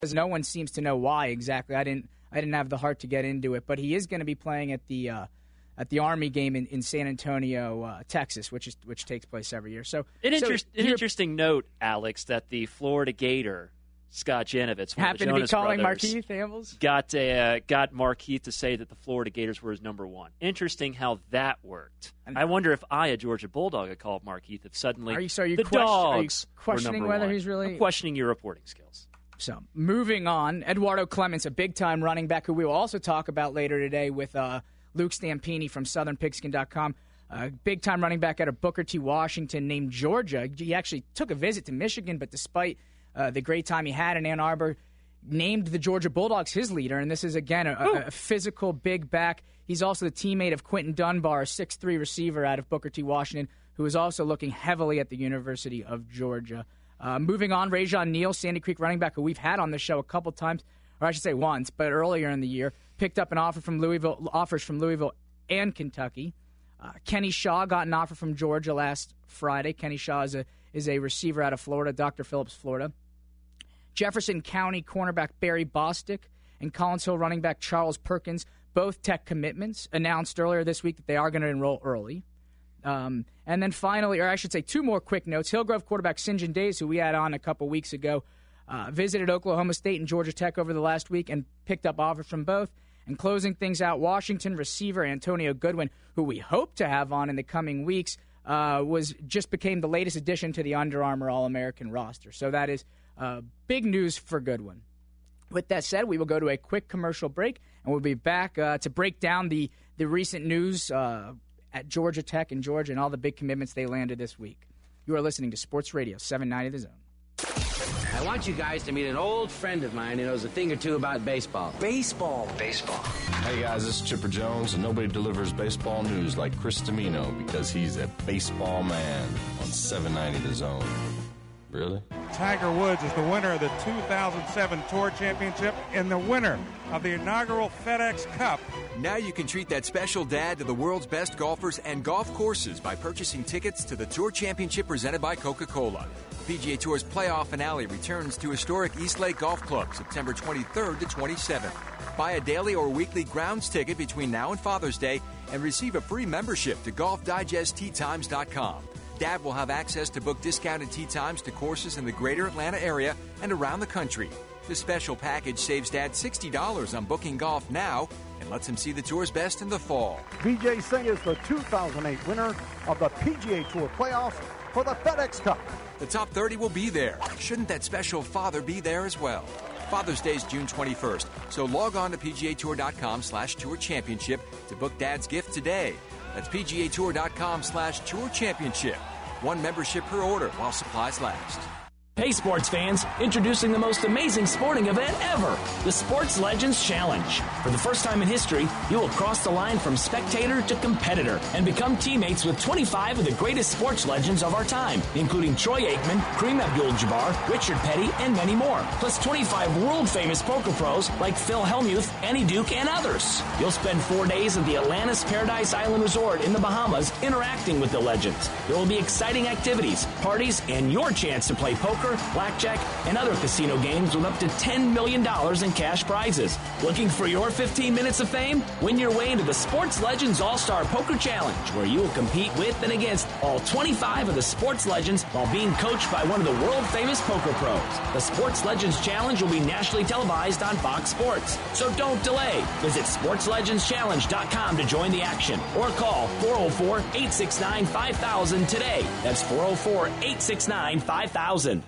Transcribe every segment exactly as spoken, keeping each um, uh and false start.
No one seems to know why exactly. I didn't I didn't have the heart to get into it, but he is going to be playing at the uh, at the Army game in, in San Antonio, uh, Texas, which is which takes place every year. So an, so interest, an interesting note, Alex, that the Florida Gator, Scott Janovitz, one happened of the to be calling brothers, Markeith Hamels, got uh, got Markeith to say that the Florida Gators were his number one. Interesting how that worked. And I wonder if I, a Georgia Bulldog, had called Markeith if suddenly are you, so are you the question, Dogs are you questioning were whether one. he's really I'm questioning your reporting skills. So, moving on, Eduardo Clements, a big-time running back who we will also talk about later today with uh, Luke Stampini from Southern Pigskin dot com. A big-time running back out of Booker T. Washington named Georgia. He actually took a visit to Michigan, but despite uh, the great time he had in Ann Arbor, named the Georgia Bulldogs his leader. And this is, again, a, a, a physical big back. He's also the teammate of Quentin Dunbar, a six three receiver out of Booker T. Washington, who is also looking heavily at the University of Georgia. Uh, moving on, Rajon Neal, Sandy Creek running back, who we've had on the show a couple times, or I should say once, but earlier in the year, picked up an offer from Louisville, offers from Louisville and Kentucky. Uh, Kenny Shaw got an offer from Georgia last Friday. Kenny Shaw is a is a receiver out of Florida, Doctor Phillips, Florida. Jefferson County cornerback Barry Bostic and Collins Hill running back Charles Perkins, both Tech commitments, announced earlier this week that they are going to enroll early. Um, and then finally, or I should say two more quick notes. Hillgrove quarterback St. John Days, who we had on a couple weeks ago, uh, visited Oklahoma State and Georgia Tech over the last week and picked up offers from both. And closing things out, Washington receiver Antonio Goodwin, who we hope to have on in the coming weeks, uh, was just became the latest addition to the Under Armour All-American roster. So that is uh, big news for Goodwin. With that said, we will go to a quick commercial break, and we'll be back uh, to break down the, the recent news uh at Georgia Tech and Georgia and all the big commitments they landed this week. You are listening to Sports Radio seven ninety The Zone. I want you guys to meet an old friend of mine who knows a thing or two about baseball. Baseball. Baseball. Hey guys, this is Chipper Jones, and nobody delivers baseball news like Chris Domino because he's a baseball man on seven ninety The Zone. Really? Tiger Woods is the winner of the two thousand seven Tour Championship and the winner of the inaugural FedEx Cup. Now you can treat that special dad to the world's best golfers and golf courses by purchasing tickets to the Tour Championship presented by Coca-Cola. The P G A Tour's playoff finale returns to historic East Lake Golf Club September twenty-third to twenty-seventh. Buy a daily or weekly grounds ticket between now and Father's Day and receive a free membership to golf digest tee times dot com. Dad will have access to book discounted tee times to courses in the greater Atlanta area and around the country. This special package saves Dad sixty dollars on booking golf now and lets him see the tour's best in the fall. Vijay Singh is the two thousand eight winner of the P G A Tour playoffs for the FedEx Cup. The top thirty will be there. Shouldn't that special father be there as well? Father's Day is June twenty-first, so log on to P G A Tour dot com slash Tour Championship to book Dad's gift today. That's P G A Tour dot com slash Tour Championship. One membership per order while supplies last. Hey sports fans, introducing the most amazing sporting event ever, the Sports Legends Challenge. For the first time in history, you will cross the line from spectator to competitor and become teammates with twenty-five of the greatest sports legends of our time, including Troy Aikman, Kareem Abdul-Jabbar, Richard Petty, and many more. Plus twenty-five world-famous poker pros like Phil Hellmuth, Annie Duke, and others. You'll spend four days at the Atlantis Paradise Island Resort in the Bahamas interacting with the legends. There will be exciting activities, parties, and your chance to play poker, blackjack, and other casino games with up to ten million dollars in cash prizes. Looking for your fifteen minutes of fame? Win your way into the Sports Legends All-Star Poker Challenge, where you will compete with and against all twenty-five of the sports legends while being coached by one of the world-famous poker pros. The Sports Legends Challenge will be nationally televised on Fox Sports. So don't delay. Visit sports legends challenge dot com to join the action or call four oh four, eight six nine, five thousand today. That's four oh four, eight six nine, five thousand.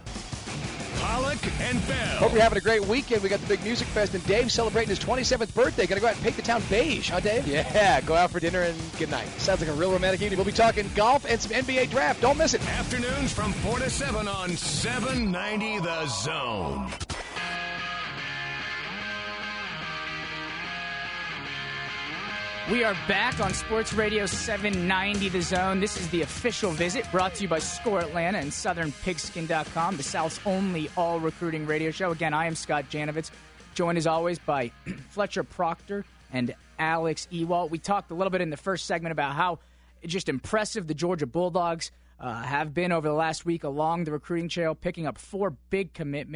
Pollock and Bell. Hope you're having a great weekend. We got the big music fest, and Dave's celebrating his twenty-seventh birthday. Going to go out and paint the town beige, huh, Dave? Yeah, go out for dinner and good night. Sounds like a real romantic evening. We'll be talking golf and some N B A draft. Don't miss it. Afternoons from four to seven on seven ninety The Zone. We are back on Sports Radio seven ninety The Zone. This is the official visit brought to you by Score Atlanta and Southern Pigskin dot com, the South's only all-recruiting radio show. Again, I am Scott Janovitz, joined as always by Fletcher Proctor and Alex Ewalt. We talked a little bit in the first segment about how just impressive the Georgia Bulldogs uh, have been over the last week along the recruiting trail, picking up four big commitments.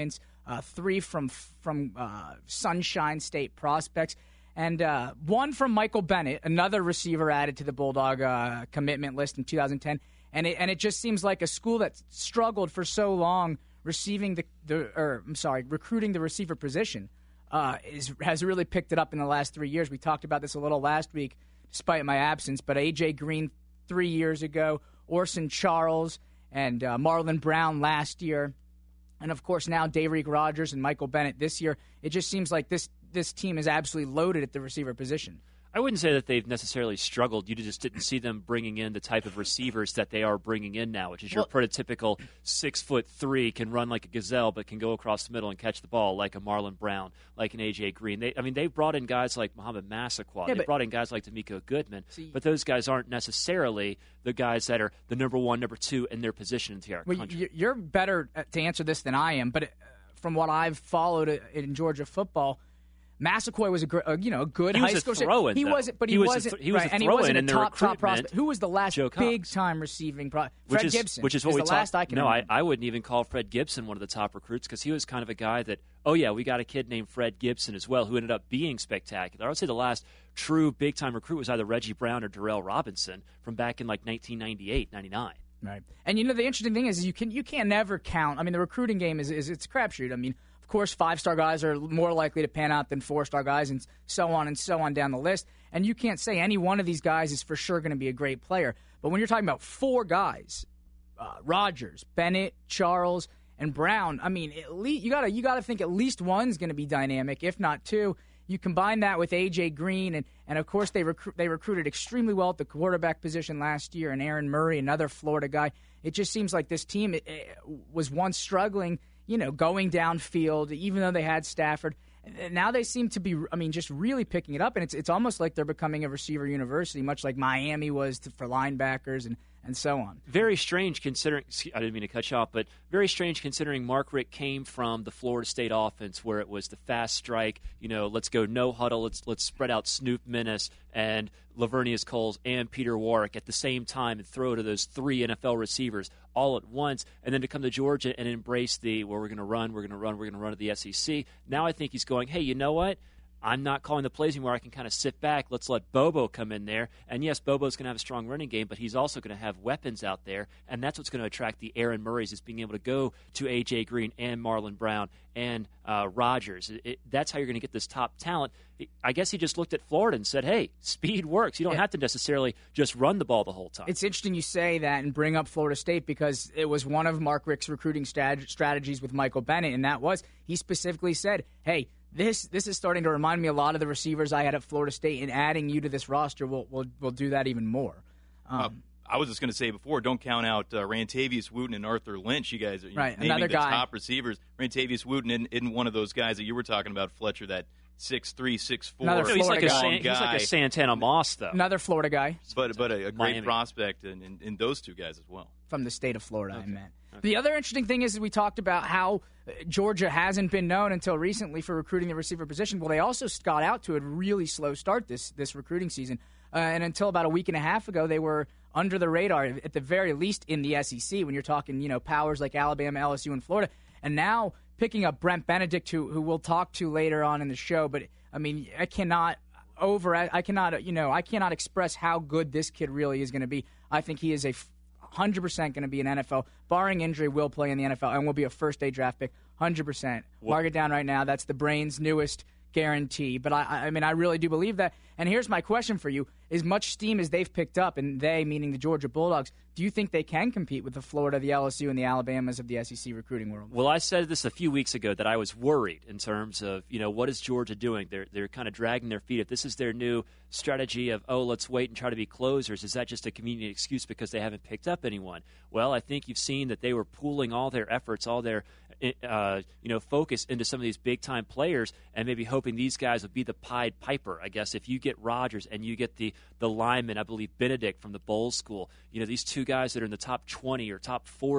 uh, three from from uh, Sunshine State prospects, and uh, one from Michael Bennett, another receiver added to the Bulldog uh, commitment list in two thousand ten. And it, and it just seems like a school that struggled for so long receiving the, the or I'm sorry, recruiting the receiver position uh, is has really picked it up in the last three years. We talked about this a little last week, despite my absence. But A J Green three years ago, Orson Charles, and uh, Marlon Brown last year, and of course now Dayreek Rogers and Michael Bennett this year. It just seems like this this team is absolutely loaded at the receiver position. I wouldn't say that they've necessarily struggled. You just didn't see them bringing in the type of receivers that they are bringing in now, which is your well, prototypical six foot three, can run like a gazelle, but can go across the middle and catch the ball like a Marlon Brown, like an A J Green. They, I mean, they've brought in guys like Muhammad Massaquoi. Yeah, they brought in guys like D'Amico Goodman, see, but those guys aren't necessarily the guys that are the number one, number two in their position in the entire well, country. You're better to answer this than I am, but from what I've followed in Georgia football, Massaquoi was a, gr- a you know a good he high was school. A throw-in, he though. wasn't, but he, he was wasn't. A th- he was right, a and he wasn't a in top top prospect. Who was the last big time receiving? Pro- Fred which is, Gibson, which is what is we the talk- last I can. No, I, remember. I wouldn't even call Fred Gibson one of the top recruits because he was kind of a guy that, oh yeah, we got a kid named Fred Gibson as well who ended up being spectacular. I would say the last true big time recruit was either Reggie Brown or Darrell Robinson from back in like nineteen ninety-eight, ninety-nine. Right, and you know the interesting thing is you can you can never count. I mean, the recruiting game is, is it's a crapshoot. I mean. Of course, five-star guys are more likely to pan out than four-star guys, and so on and so on down the list. And you can't say any one of these guys is for sure going to be a great player. But when you're talking about four guys, uh, Rogers, Bennett, Charles, and Brown, I mean, at least you gotta you gotta think at least one's going to be dynamic, if not two. You combine that with A J Green, and, and of course they recru- they recruited extremely well at the quarterback position last year, and Aaron Murray, another Florida guy. It just seems like this team it, it was once struggling, you know, going downfield, even though they had Stafford. And now they seem to be, I mean, just really picking it up. And it's it's almost like they're becoming a receiver university, much like Miami was to, for linebackers and, and so on. Very strange considering, I didn't mean to cut you off, but very strange considering Mark Richt came from the Florida State offense where it was the fast strike, you know, let's go no huddle, let's let's spread out Snoop Minnis and Lavernius Coles and Peter Warwick at the same time and throw to those three N F L receivers all at once, and then to come to Georgia and embrace the, well, we're going to run, we're going to run, we're going to run at the S E C. Now I think he's going, hey, you know what? I'm not calling the plays anymore. I can kind of sit back. Let's let Bobo come in there. And, yes, Bobo's going to have a strong running game, but he's also going to have weapons out there, and that's what's going to attract the Aaron Murrays is being able to go to A J Green and Marlon Brown and uh, Rogers. It, it, that's how you're going to get this top talent. I guess he just looked at Florida and said, hey, speed works. You don't yeah. have to necessarily just run the ball the whole time. It's interesting you say that and bring up Florida State because it was one of Mark Richt's recruiting strat- strategies with Michael Bennett, and that was he specifically said, hey, This this is starting to remind me a lot of the receivers I had at Florida State, and adding you to this roster will will, will do that even more. Um, uh, I was just going to say before, don't count out uh, Rantavius Wooten and Arthur Lynch. You guys are right, naming another the guy. top receivers. Rantavius Wooten isn't, isn't one of those guys that you were talking about, Fletcher, that six three, six four. Another he's, like a guy. San, he's like a Santana Moss, though. Another Florida guy. But but a, a great Miami. prospect in, in, in those two guys as well. From the state of Florida, okay. I meant. Okay. The other interesting thing is we talked about how Georgia hasn't been known until recently for recruiting the receiver position. Well, they also got out to a really slow start this this recruiting season. Uh, and until about a week and a half ago, they were under the radar, at the very least in the S E C, when you're talking, you know, powers like Alabama, L S U, and Florida. And now picking up Brent Benedict, who, who we'll talk to later on in the show. But, I mean, I cannot over, I cannot, you know, I cannot express how good this kid really is going to be. I think he is a one hundred percent going to be an N F L, barring injury, will play in the N F L and will be a first-day draft pick, one hundred percent. Mark it down right now. That's the Brain's newest guarantee. But, I, I mean, I really do believe that. And here's my question for you. As much steam as they've picked up, and they, meaning the Georgia Bulldogs, do you think they can compete with the Florida, the L S U, and the Alabamas of the S E C recruiting world? Well, I said this a few weeks ago that I was worried in terms of, you know, what is Georgia doing? They're they're kind of dragging their feet. If this is their new strategy of, oh, let's wait and try to be closers, is that just a convenient excuse because they haven't picked up anyone? Well, I think you've seen that they were pooling all their efforts, all their uh, you know, focus into some of these big-time players and maybe hoping these guys would be the Pied Piper, I guess. If you get Rogers and you get the, the lineman, I believe Benedict from the Bowles School, you know, these two guys that are in the top twenty or top forty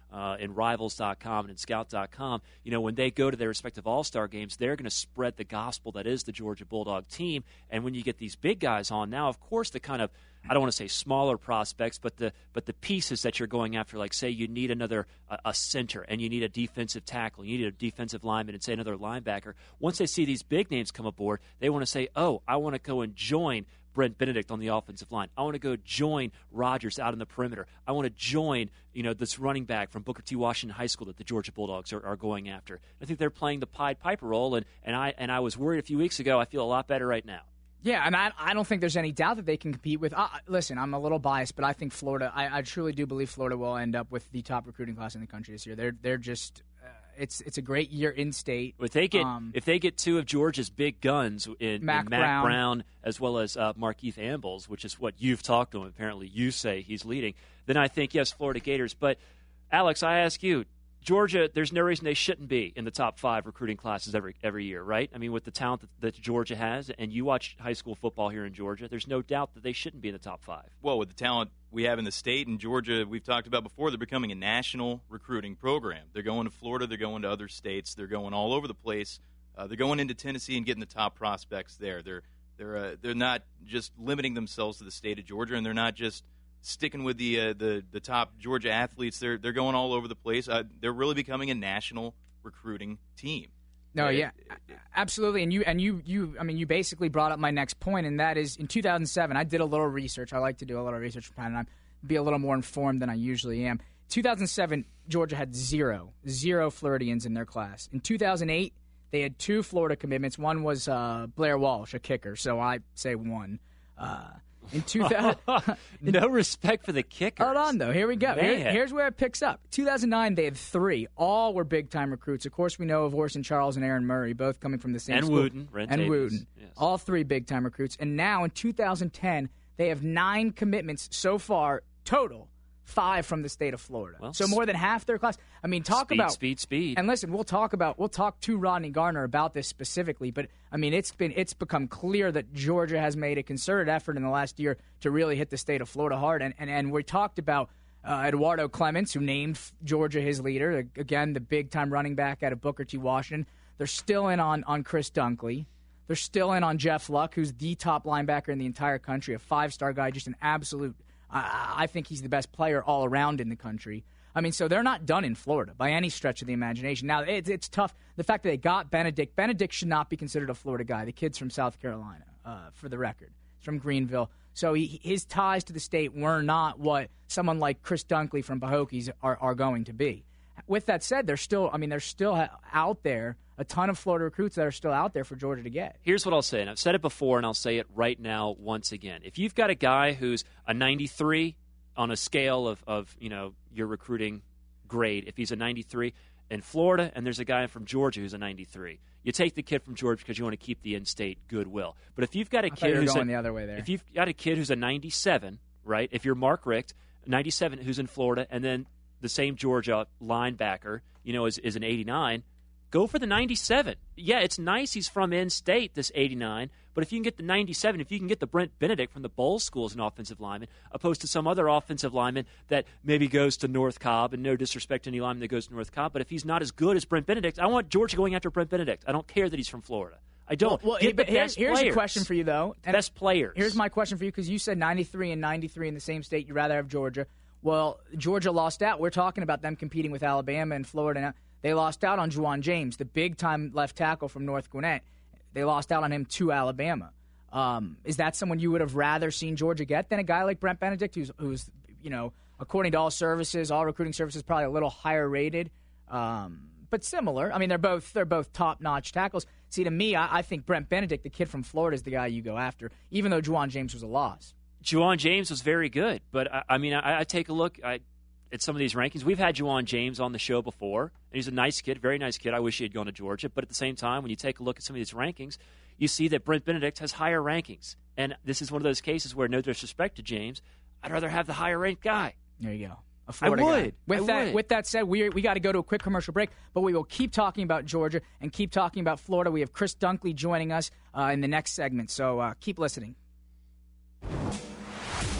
uh, in Rivals dot com and in Scout dot com, you know, when they go to their respective All-Star games, they're going to spread the gospel that is the Georgia Bulldog team. And when you get these big guys on now, of course, the kind of, I don't want to say smaller prospects, but the but the pieces that you're going after, like say you need another a, a center and you need a defensive tackle, you need a defensive lineman and say another linebacker. Once they see these big names come aboard, they want to say, oh, I want to go and join Brent Benedict on the offensive line. I want to go join Rodgers out on the perimeter. I want to join, you know, this running back from Booker T. Washington High School that the Georgia Bulldogs are, are going after. I think they're playing the Pied Piper role, and, and I and I was worried a few weeks ago. I feel a lot better right now. Yeah, and I, I don't think there's any doubt that they can compete with. Uh, listen, I'm a little biased, but I think Florida. I, I truly do believe Florida will end up with the top recruiting class in the country this year. They're they're just. Uh, it's it's a great year in state. If they get um, if they get two of Georgia's big guns in Mac, in Mac Brown. Brown as well as uh, Markeith Ambles, which is what you've talked to him. Apparently, you say he's leading. Then I think yes, Florida Gators. But Alex, I ask you. Georgia, there's no reason they shouldn't be in the top five recruiting classes every every year, right? I mean, with the talent that, that Georgia has, and you watch high school football here in Georgia, there's no doubt that they shouldn't be in the top five. Well, with the talent we have in the state and Georgia, we've talked about before, they're becoming a national recruiting program. They're going to Florida, they're going to other states, they're going all over the place. Uh, they're going into Tennessee and getting the top prospects there. They're they're uh, they're not just limiting themselves to the state of Georgia, and they're not just sticking with the uh, the the top Georgia athletes. They're they're going all over the place. Uh, they're really becoming a national recruiting team. No, It- yeah, absolutely. And you and you you I mean, you basically brought up my next point, and that is in two thousand seven. I did a little research. I like to do a little research from time to time, be a little more informed than I usually am. two thousand seven, Georgia had zero, zero Floridians in their class. In two thousand eight, they had two Florida commitments. One was uh, Blair Walsh, a kicker. So I say one. Uh, In two thousand, no respect for the kicker. Hold on, though. Here we go. Here, Man. here's where it picks up. two thousand nine, they had three. All were big-time recruits. Of course, we know of Orson Charles and Aaron Murray, both coming from the same And school. Wooten, Rent And Davis. Wooten. Yes. All three big-time recruits. And now, in two thousand ten, they have nine commitments so far, total, five from the state of Florida. Well, so more than half their class. I mean, talk speed, about speed, speed. And listen, we'll talk about we'll talk to Rodney Garner about this specifically, but I mean, it's been it's become clear that Georgia has made a concerted effort in the last year to really hit the state of Florida hard, and and, and we talked about uh, Eduardo Clements, who named Georgia his leader, again the big time running back out of Booker T. Washington. They're still in on on Chris Dunkley. They're still in on Jeff Luck, who's the top linebacker in the entire country, a five star guy, just an absolute. I, I think he's the best player all around in the country. I mean, so they're not done in Florida by any stretch of the imagination. Now, it's, it's tough. The fact that they got Benedict. Benedict should not be considered a Florida guy. The kid's from South Carolina, uh, for the record. He's from Greenville. So he, his ties to the state were not what someone like Chris Dunkley from Pahokie's are, are going to be. With that said, there's still, I mean, there's still out there a ton of Florida recruits that are still out there for Georgia to get. Here's what I'll say, and I've said it before, and I'll say it right now once again. If you've got a guy who's a ninety-three on a scale of, of you know, your recruiting grade, if he's a ninety-three in Florida, and there's a guy from Georgia who's a ninety-three, you take the kid from Georgia because you want to keep the in-state goodwill. But if you've got a I thought kid you were who's going a, the other way there. if you've got a kid who's a ninety-seven, right? If you're Mark Richt, ninety-seven who's in Florida, and then the same Georgia linebacker, you know, is, is an eighty-nine, go for the ninety-seven. Yeah, it's nice he's from in-state, this eighty-nine, but if you can get the ninety-seven, if you can get the Brent Benedict from the Bowl School as an offensive lineman, opposed to some other offensive lineman that maybe goes to North Cobb, and no disrespect to any lineman that goes to North Cobb, but if he's not as good as Brent Benedict, I want Georgia going after Brent Benedict. I don't care that he's from Florida. I don't. Well, well Get but the here's, best here's players. a question for you, though. And Best players. Here's my question for you, because you said ninety-three and ninety-three in the same state. You'd rather have Georgia. Well, Georgia lost out. We're talking about them competing with Alabama and Florida now. They lost out on Juwan James, the big-time left tackle from North Gwinnett. They lost out on him to Alabama. Um, is that someone you would have rather seen Georgia get than a guy like Brent Benedict, who's, who's you know, according to all services, all recruiting services, probably a little higher rated, um, but similar. I mean, they're both they're both top-notch tackles. See, to me, I, I think Brent Benedict, the kid from Florida, is the guy you go after, even though Juwan James was a loss. Juwan James was very good, but I, I mean, I, I take a look I, at some of these rankings. We've had Juwan James on the show before, and he's a nice kid, very nice kid. I wish he had gone to Georgia, but at the same time, when you take a look at some of these rankings, you see that Brent Benedict has higher rankings, and this is one of those cases where, no disrespect to James, I'd rather have the higher-ranked guy. There you go. A Florida I guy. would. With I that, would. with that said, we we got to go to a quick commercial break, but we will keep talking about Georgia and keep talking about Florida. We have Chris Dunkley joining us uh, in the next segment, so uh, keep listening.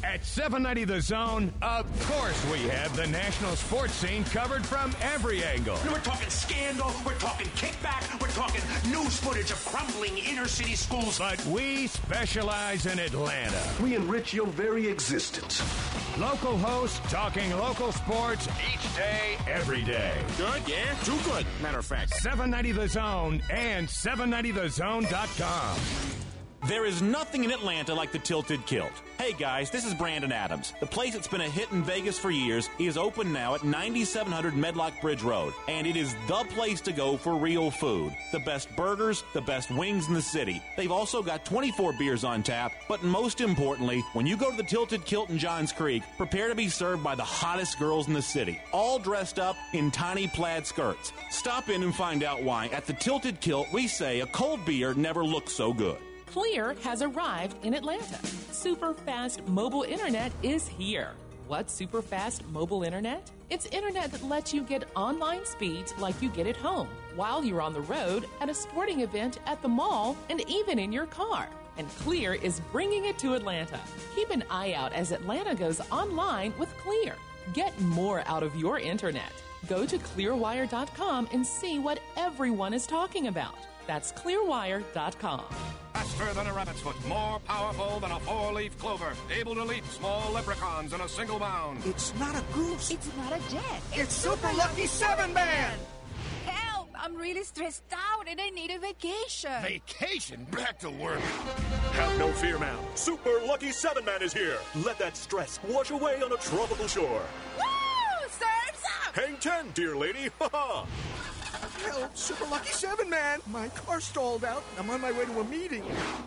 At seven ninety The Zone, of course we have the national sports scene covered from every angle. We're talking scandal, we're talking kickback, we're talking news footage of crumbling inner-city schools. But we specialize in Atlanta. We enrich your very existence. Local hosts talking local sports each day, every day. Good, yeah? Too good, matter of fact. seven ninety The Zone and seven ninety the zone dot com. There is nothing in Atlanta like the Tilted Kilt. Hey guys, this is Brandon Adams. The place that's been a hit in Vegas for years is open now at ninety-seven hundred Medlock Bridge Road, and it is the place to go for real food. The best burgers, the best wings in the city. They've also got twenty-four beers on tap, but most importantly, when you go to the Tilted Kilt in Johns Creek, prepare to be served by the hottest girls in the city, all dressed up in tiny plaid skirts. Stop in and find out why at the Tilted Kilt we say a cold beer never looks so good. Clear has arrived in Atlanta. Super fast mobile internet is here. What's super fast mobile internet? It's internet that lets you get online speeds like you get at home, while you're on the road, at a sporting event, at the mall, and even in your car. And Clear is bringing it to Atlanta. Keep an eye out as Atlanta goes online with Clear. Get more out of your internet. Go to clear wire dot com and see what everyone is talking about. That's clear wire dot com. Faster than a rabbit's foot, more powerful than a four-leaf clover, able to leap small leprechauns in a single bound. It's not a goose. It's not a jet. It's, it's Super Lucky Seven Man. Help! I'm really stressed out and I need a vacation. Vacation? Back to work. Have no fear, ma'am. Super Lucky Seven Man is here. Let that stress wash away on a tropical shore. Woo! Surf's up! Hang ten, dear lady. Ha ha! Help, Super Lucky Seven Man! My car stalled out. I'm on my way to a meeting.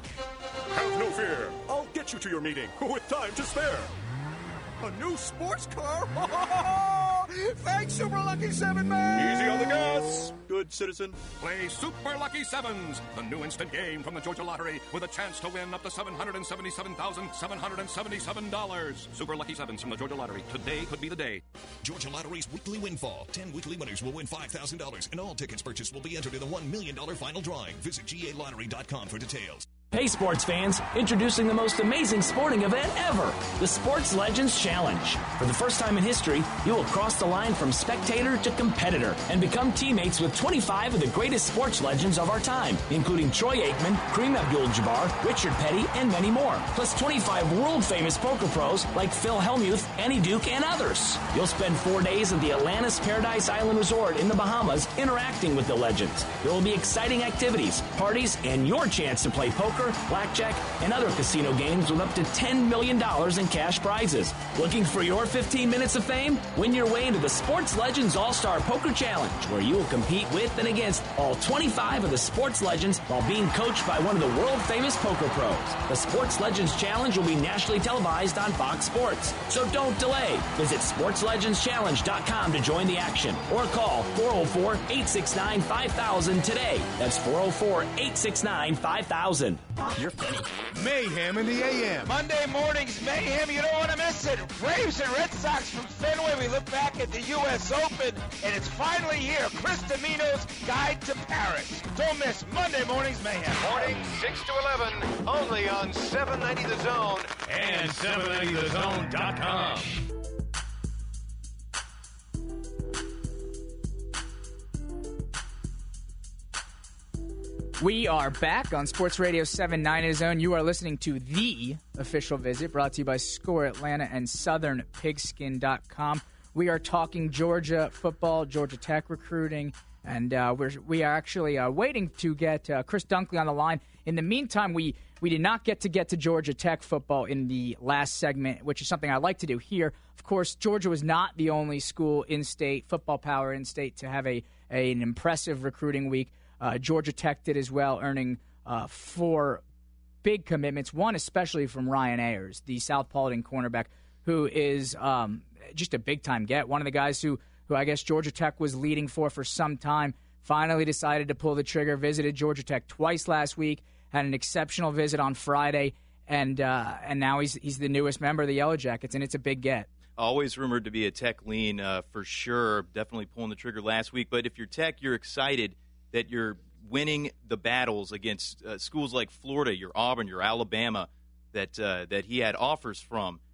Have no fear. I'll get you to your meeting with time to spare. A new sports car? Thanks, Super Lucky Seven Man! Easy on the gas, good citizen. Play Super Lucky Sevens, the new instant game from the Georgia Lottery with a chance to win up to seven hundred seventy-seven thousand seven hundred seventy-seven dollars. Super Lucky Sevens from the Georgia Lottery. Today could be the day. Georgia Lottery's weekly windfall. Ten weekly winners will win five thousand dollars, and all tickets purchased will be entered in the one million dollars final drawing. Visit G A lottery dot com for details. Hey sports fans, introducing the most amazing sporting event ever, the Sports Legends Challenge. For the first time in history, you will cross the line from spectator to competitor and become teammates with twenty-five of the greatest sports legends of our time, including Troy Aikman, Kareem Abdul-Jabbar, Richard Petty, and many more. Plus twenty-five world-famous poker pros like Phil Hellmuth, Annie Duke, and others. You'll spend four days at the Atlantis Paradise Island Resort in the Bahamas interacting with the legends. There will be exciting activities, parties, and your chance to play poker, blackjack, and other casino games with up to ten million dollars in cash prizes. Looking for your fifteen minutes of fame? Win your way into the Sports Legends All-Star Poker Challenge, where you will compete with and against all twenty-five of the sports legends while being coached by one of the world-famous poker pros. The Sports Legends Challenge will be nationally televised on Fox Sports. So don't delay. Visit sports legends challenge dot com to join the action or call four oh four, eight six nine, five thousand today. That's four oh four, eight six nine, five thousand. You're funny. Mayhem in the A M. Monday mornings, mayhem. You don't want to miss it. Braves and Red Sox from Fenway. We look back at the U S Open, and it's finally here. Chris Domino's Guide to Paris. Don't miss Monday mornings, mayhem. Morning six to eleven, only on seven ninety The Zone and seven ninety the zone dot com. We are back on Sports Radio seven ninety Zone. You are listening to The Official Visit, brought to you by Score Atlanta and Southern Pigskin dot com. We are talking Georgia football, Georgia Tech recruiting, and uh, we're, we are actually uh, waiting to get uh, Chris Dunkley on the line. In the meantime, we, we did not get to get to Georgia Tech football in the last segment, which is something I like to do here. Of course, Georgia was not the only school in-state, football power in-state, to have a, a an impressive recruiting week. Uh, Georgia Tech did as well, earning uh, four big commitments, one especially from Ryan Ayers, the South Paulding cornerback, who is um, just a big-time get. One of the guys who, who I guess Georgia Tech was leading for for some time, finally decided to pull the trigger, visited Georgia Tech twice last week, had an exceptional visit on Friday, and uh, and now he's he's the newest member of the Yellow Jackets, and it's a big get. Always rumored to be a Tech lean uh, for sure, definitely pulling the trigger last week. But if you're Tech, you're excited that you're winning the battles against uh, schools like Florida, your Auburn, your Alabama, that uh, that he had offers from.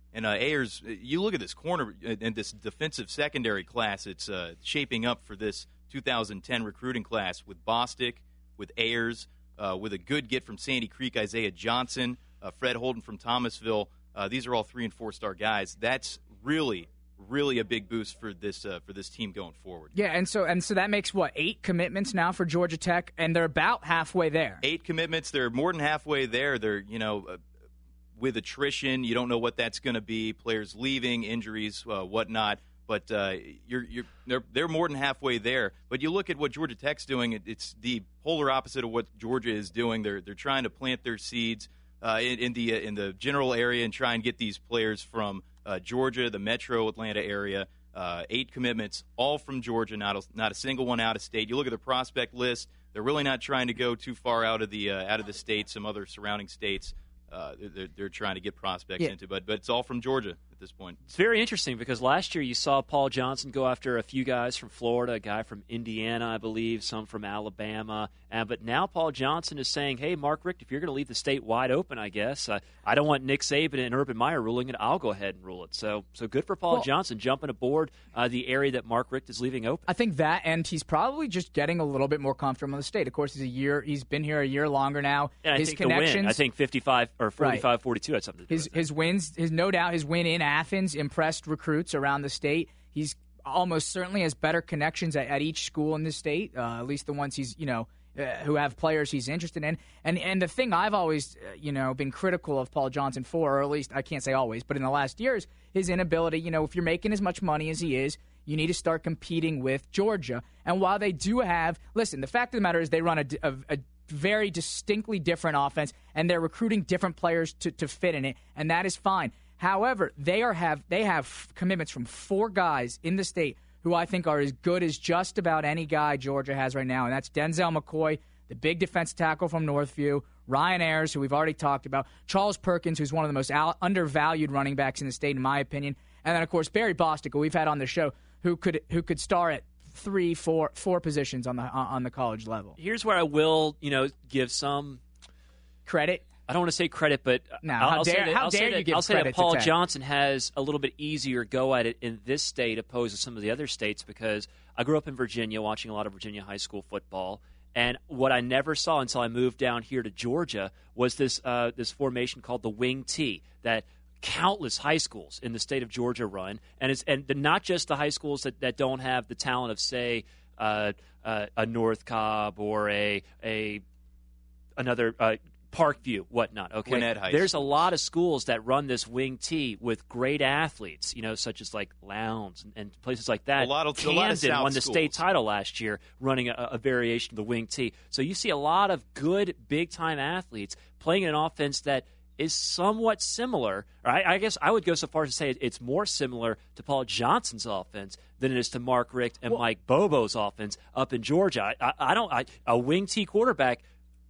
And uh, Ayers, you look at this corner and this defensive secondary class. It's uh, shaping up for this two thousand ten recruiting class with Bostic, with Ayers, uh, with a good get from Sandy Creek, Isaiah Johnson, uh, Fred Holden from Thomasville. Uh, these are all three and four star guys. That's really, really a big boost for this uh, for this team going forward. Yeah, and so and so that makes what eight commitments now for Georgia Tech, and they're about halfway there. Eight commitments. They're more than halfway there. They're you know. Uh, With attrition, you don't know what that's going to be. Players leaving, injuries, uh, whatnot. But uh, you're, you're, they're, they're more than halfway there. But you look at what Georgia Tech's doing; it, it's the polar opposite of what Georgia is doing. They're they're trying to plant their seeds uh, in, in the uh, in the general area and try and get these players from uh, Georgia, the Metro Atlanta area. Uh, eight commitments, all from Georgia, not a, not a single one out of state. You look at the prospect list; they're really not trying to go too far out of the uh, out of the state. Some other surrounding states. Uh, they're, they're trying to get prospects yeah. into, but but it's all from Georgia at this point. It's very interesting because last year you saw Paul Johnson go after a few guys from Florida, a guy from Indiana, I believe, some from Alabama. Uh, but now Paul Johnson is saying, hey, Mark Richt, if you're going to leave the state wide open, I guess, uh, I don't want Nick Saban and Urban Meyer ruling it. I'll go ahead and rule it. So so good for Paul well, Johnson jumping aboard uh, the area that Mark Richt is leaving open. I think that, and he's probably just getting a little bit more comfortable in the state. Of course, he's a year. He's been here a year longer now. And I his think connections, the win, I think fifty-five or forty-five, right. forty-two had something to do his with it. his wins, his no doubt, his win in Athens impressed recruits around the state. He's almost certainly has better connections at, at each school in the state, uh, at least the ones he's you know. Uh, who have players he's interested in. And and the thing I've always, uh, you know, been critical of Paul Johnson for, or at least I can't say always, but in the last years, his inability, you know, if you're making as much money as he is, you need to start competing with Georgia. And while they do have, listen, the fact of the matter is they run a, a, a very distinctly different offense, and they're recruiting different players to, to fit in it, and that is fine. However, they are have they have commitments from four guys in the state who I think are as good as just about any guy Georgia has right now, and that's Denzel McCoy, the big defensive tackle from Northview, Ryan Ayers, who we've already talked about, Charles Perkins, who's one of the most out, undervalued running backs in the state, in my opinion, and then, of course, Barry Bostic, who we've had on the show, who could who could star at three, four, four positions on the on the college level. Here's where I will, you know, give some credit. I don't want to say credit, but no, I'll, how I'll dare, say that, how I'll dare say you that, give I'll say credit that Paul to Tech. Johnson has a little bit easier go at it in this state opposed to some of the other states because I grew up in Virginia watching a lot of Virginia high school football, and what I never saw until I moved down here to Georgia was this uh, this formation called the wing T that countless high schools in the state of Georgia run, and it's and not just the high schools that, that don't have the talent of, say, uh, uh, a North Cobb or a a another uh, Parkview, whatnot. Okay, Gwinnett High there's School. a lot of schools that run this wing T with great athletes, you know, such as like Lowndes and, and places like that. A lot of- a Camden lot of South won the schools. state title last year, running a, a variation of the wing T. So you see a lot of good big time athletes playing an offense that is somewhat similar. Or I, I guess I would go so far as to say it's more similar to Paul Johnson's offense than it is to Mark Richt and well, Mike Bobo's offense up in Georgia. I, I, I don't. I, a wing T quarterback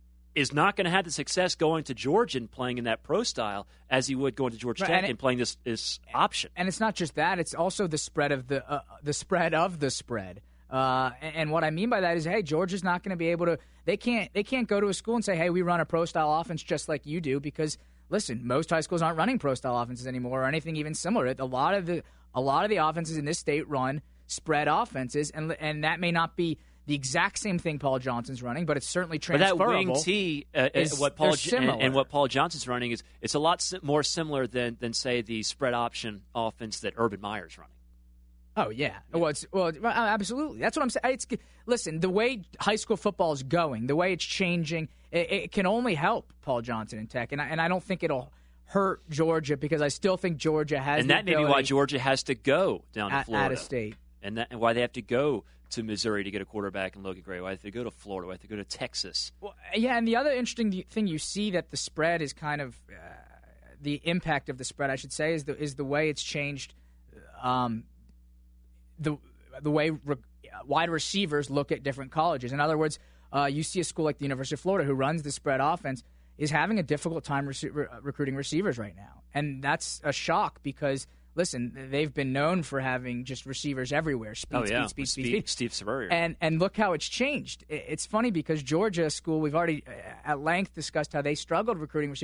is not going to have the success going to Georgia and playing in that pro style as he would going to Georgia Right, Tech and, and, it, playing this, this option. And it's not just that; it's also the spread of the uh, the spread of the spread. Uh, and, and what I mean by that is, hey, Georgia's not going to be able to. They can't. They can't go to a school and say, hey, we run a pro style offense just like you do, because listen, most high schools aren't running pro style offenses anymore or anything even similar. A lot of the a lot of the offenses in this state run spread offenses, and and that may not be the exact same thing Paul Johnson's running, but it's certainly transferable. But that wing T, uh, is, what Paul and, and what Paul Johnson's running is it's a lot si- more similar than than say the spread option offense that Urban Meyer's running. Oh yeah, well, it's, well, absolutely. That's what I'm saying. It's listen, the way high school football is going, the way it's changing, it, it can only help Paul Johnson and Tech, and I, and I don't think it'll hurt Georgia because I still think Georgia has. And the that may be why Georgia has to go down to at, Florida, out of state, and, that, and why they have to go to Missouri to get a quarterback in Logan Gray. Why they go to Florida? Why they go to Texas? Well, yeah, and the other interesting thing you see that the spread is kind of uh, the impact of the spread, I should say, is the is the way it's changed. Um, the the way re- wide receivers look at different colleges. In other words, uh, you see a school like the University of Florida, who runs the spread offense, is having a difficult time rec- re- recruiting receivers right now, and that's a shock because. Listen, they've been known for having just receivers everywhere. Speed, oh, yeah. speed, speed, speed, speed. speed. Steve Spurrier. And and look how it's changed. It's funny because Georgia school, we've already at length discussed how they struggled recruiting receivers.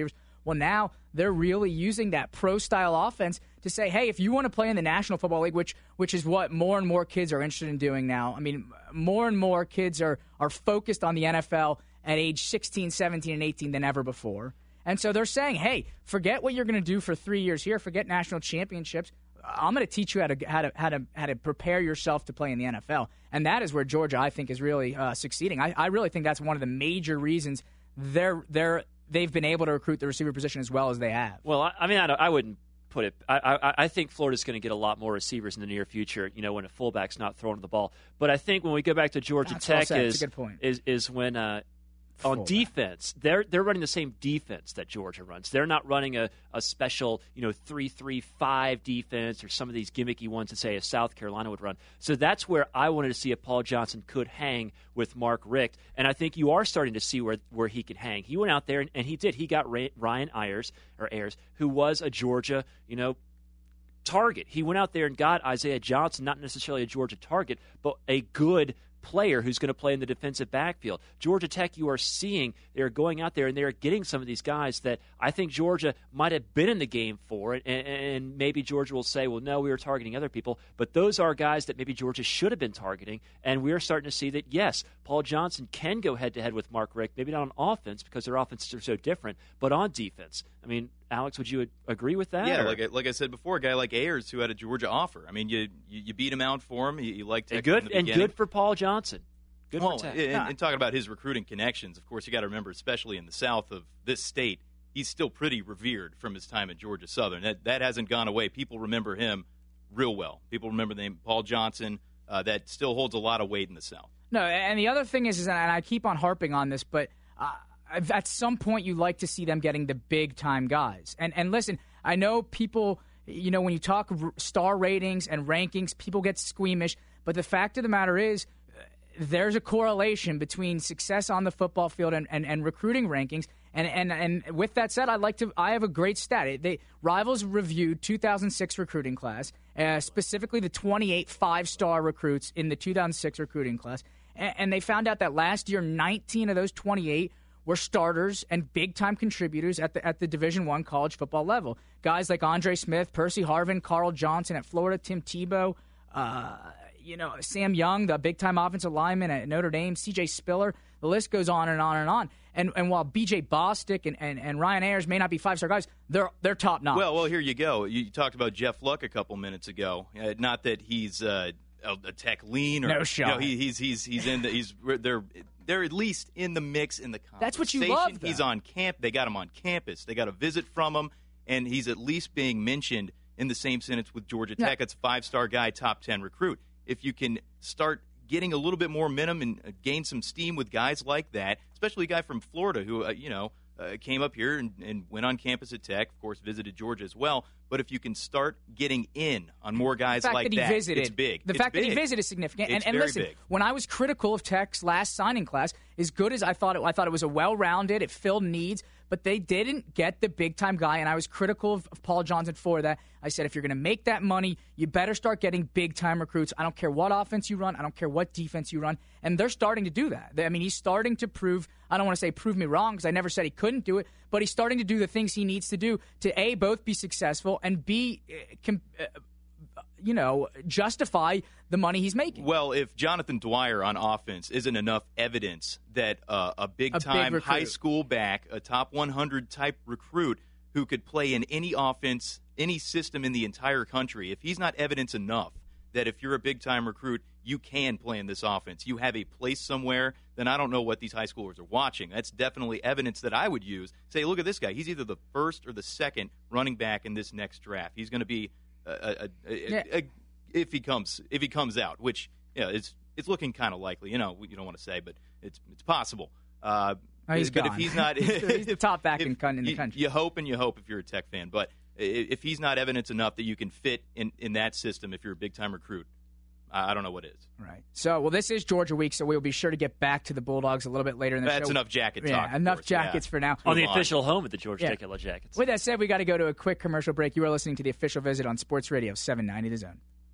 Well, now they're really using that pro-style offense to say, hey, if you want to play in the National Football League, which which is what more and more kids are interested in doing now. I mean, more and more kids are, are focused on the N F L at age sixteen, seventeen, and eighteen than ever before. And so they're saying, hey, forget what you're going to do for three years here. Forget national championships. I'm going to teach you how to how to how to how to prepare yourself to play in the N F L. And that is where Georgia, I think, is really uh, succeeding. I, I really think that's one of the major reasons they're they're they've been able to recruit the receiver position as well as they have. Well, I, I mean, I, don't, I wouldn't put it. I, I, I think Florida's going to get a lot more receivers in the near future. You know, when a fullback's not throwing the ball. But I think when we go back to Georgia That's well Tech, said. is It's a good point. is is when. Uh, Fullback. On defense, they're they're running the same defense that Georgia runs. They're not running a, a special, you know, three three five defense or some of these gimmicky ones that, say, a South Carolina would run. So that's where I wanted to see if Paul Johnson could hang with Mark Richt. And I think you are starting to see where, where he could hang. He went out there, and, and he did. He got Ray, Ryan Ayers, or Ayers, who was a Georgia, you know, target. He went out there and got Isaiah Johnson, not necessarily a Georgia target, but a good player who's going to play in the defensive backfield. Georgia Tech, you are seeing they're going out there and they're getting some of these guys that I think Georgia might have been in the game for, and, and maybe Georgia will say, well, no, we were targeting other people, but those are guys that maybe Georgia should have been targeting, and we're starting to see that, yes, Paul Johnson can go head-to-head with Mark Richt, maybe not on offense because their offenses are so different, but on defense. I mean, Alex, would you agree with that? Yeah, or? like I, like I said before, a guy like Ayers who had a Georgia offer. I mean, you you, you beat him out for him. You, you like Tech and good from the and beginning. good for Paul Johnson. Good well, for Tech. and, Yeah. and talking about his recruiting connections, of course, you got to remember, especially in the south of this state, he's still pretty revered from his time at Georgia Southern. That that hasn't gone away. People remember him real well. People remember the name Paul Johnson. Uh, that still holds a lot of weight in the south. No, and the other thing is, is and I keep on harping on this, but uh, at some point you like to see them getting the big-time guys. And and listen, I know people, you know, when you talk r- star ratings and rankings, people get squeamish, but the fact of the matter is there's a correlation between success on the football field and, and, and recruiting rankings. And, and and with that said, I'd like to. I have a great stat. They Rivals reviewed two thousand six recruiting class, uh, specifically the twenty-eight five-star recruits in the two thousand six recruiting class, and, and they found out that last year, nineteen of those twenty-eight were starters and big-time contributors at the at the Division I college football level. Guys like Andre Smith, Percy Harvin, Carl Johnson at Florida, Tim Tebow. Uh, You know, Sam Young, the big-time offensive lineman at Notre Dame, C J Spiller, the list goes on and on and on. And and while B J Bostic and, and, and Ryan Ayers may not be five-star guys, they're they're top-notch. Well, well, here you go. You talked about Jeff Luck a couple minutes ago. Uh, not that he's uh, a, a Tech lean or no shot. You know, he, he's he's he's in the he's they're they're at least in the mix in the conversation. That's what you love, though. He's on camp. They got him on campus. They got a visit from him, and he's at least being mentioned in the same sentence with Georgia Tech. Yeah. It's a five-star guy, top ten recruit. If you can start getting a little bit more momentum and uh, gain some steam with guys like that, especially a guy from Florida who, uh, you know, uh, came up here and, and went on campus at Tech, of course, visited Georgia as well. But if you can start getting in on more guys the fact like that, he that, visited, it's big. The it's fact big. that he visited is significant. It's and and very listen, big. when I was critical of Tech's last signing class, as good as I thought it, I thought it was a well-rounded, it filled needs, but they didn't get the big-time guy, and I was critical of, of Paul Johnson for that. I said, if you're going to make that money, you better start getting big-time recruits. I don't care what offense you run. I don't care what defense you run. And they're starting to do that. I mean, he's starting to prove, I don't want to say prove me wrong because I never said he couldn't do it, but he's starting to do the things he needs to do to, A, both be successful and, B, uh, com- uh, you know, justify the money he's making. Well, if Jonathan Dwyer on offense isn't enough evidence that uh, a big-time big high school back, a top one hundred type recruit who could play in any offense, any system in the entire country, if he's not evidence enough that if you're a big-time recruit, you can play in this offense, you have a place somewhere, then I don't know what these high schoolers are watching. That's definitely evidence that I would use. Say, look at this guy. He's either the first or the second running back in this next draft. He's going to be a, a, a, Yeah. a, if he comes if he comes out, which you know, it's it's looking kind of likely. You know, you don't want to say, but it's it's possible. Uh, Oh, he's but gone. if he's not, he's the top back in, in the you, country. you hope and you hope if you're a Tech fan. But if he's not evidence enough that you can fit in, in that system, if you're a big time recruit, I don't know what is. Right. So, well, this is Georgia week, so we'll be sure to get back to the Bulldogs a little bit later in the That's show. enough jacket yeah, talk. of enough course. jackets Yeah. for now. On the Move on. official home of the Georgia Yeah. Tech Yellow Jackets. With that said, we got to go to a quick commercial break. You are listening to the official visit on Sports Radio seven ninety The Zone.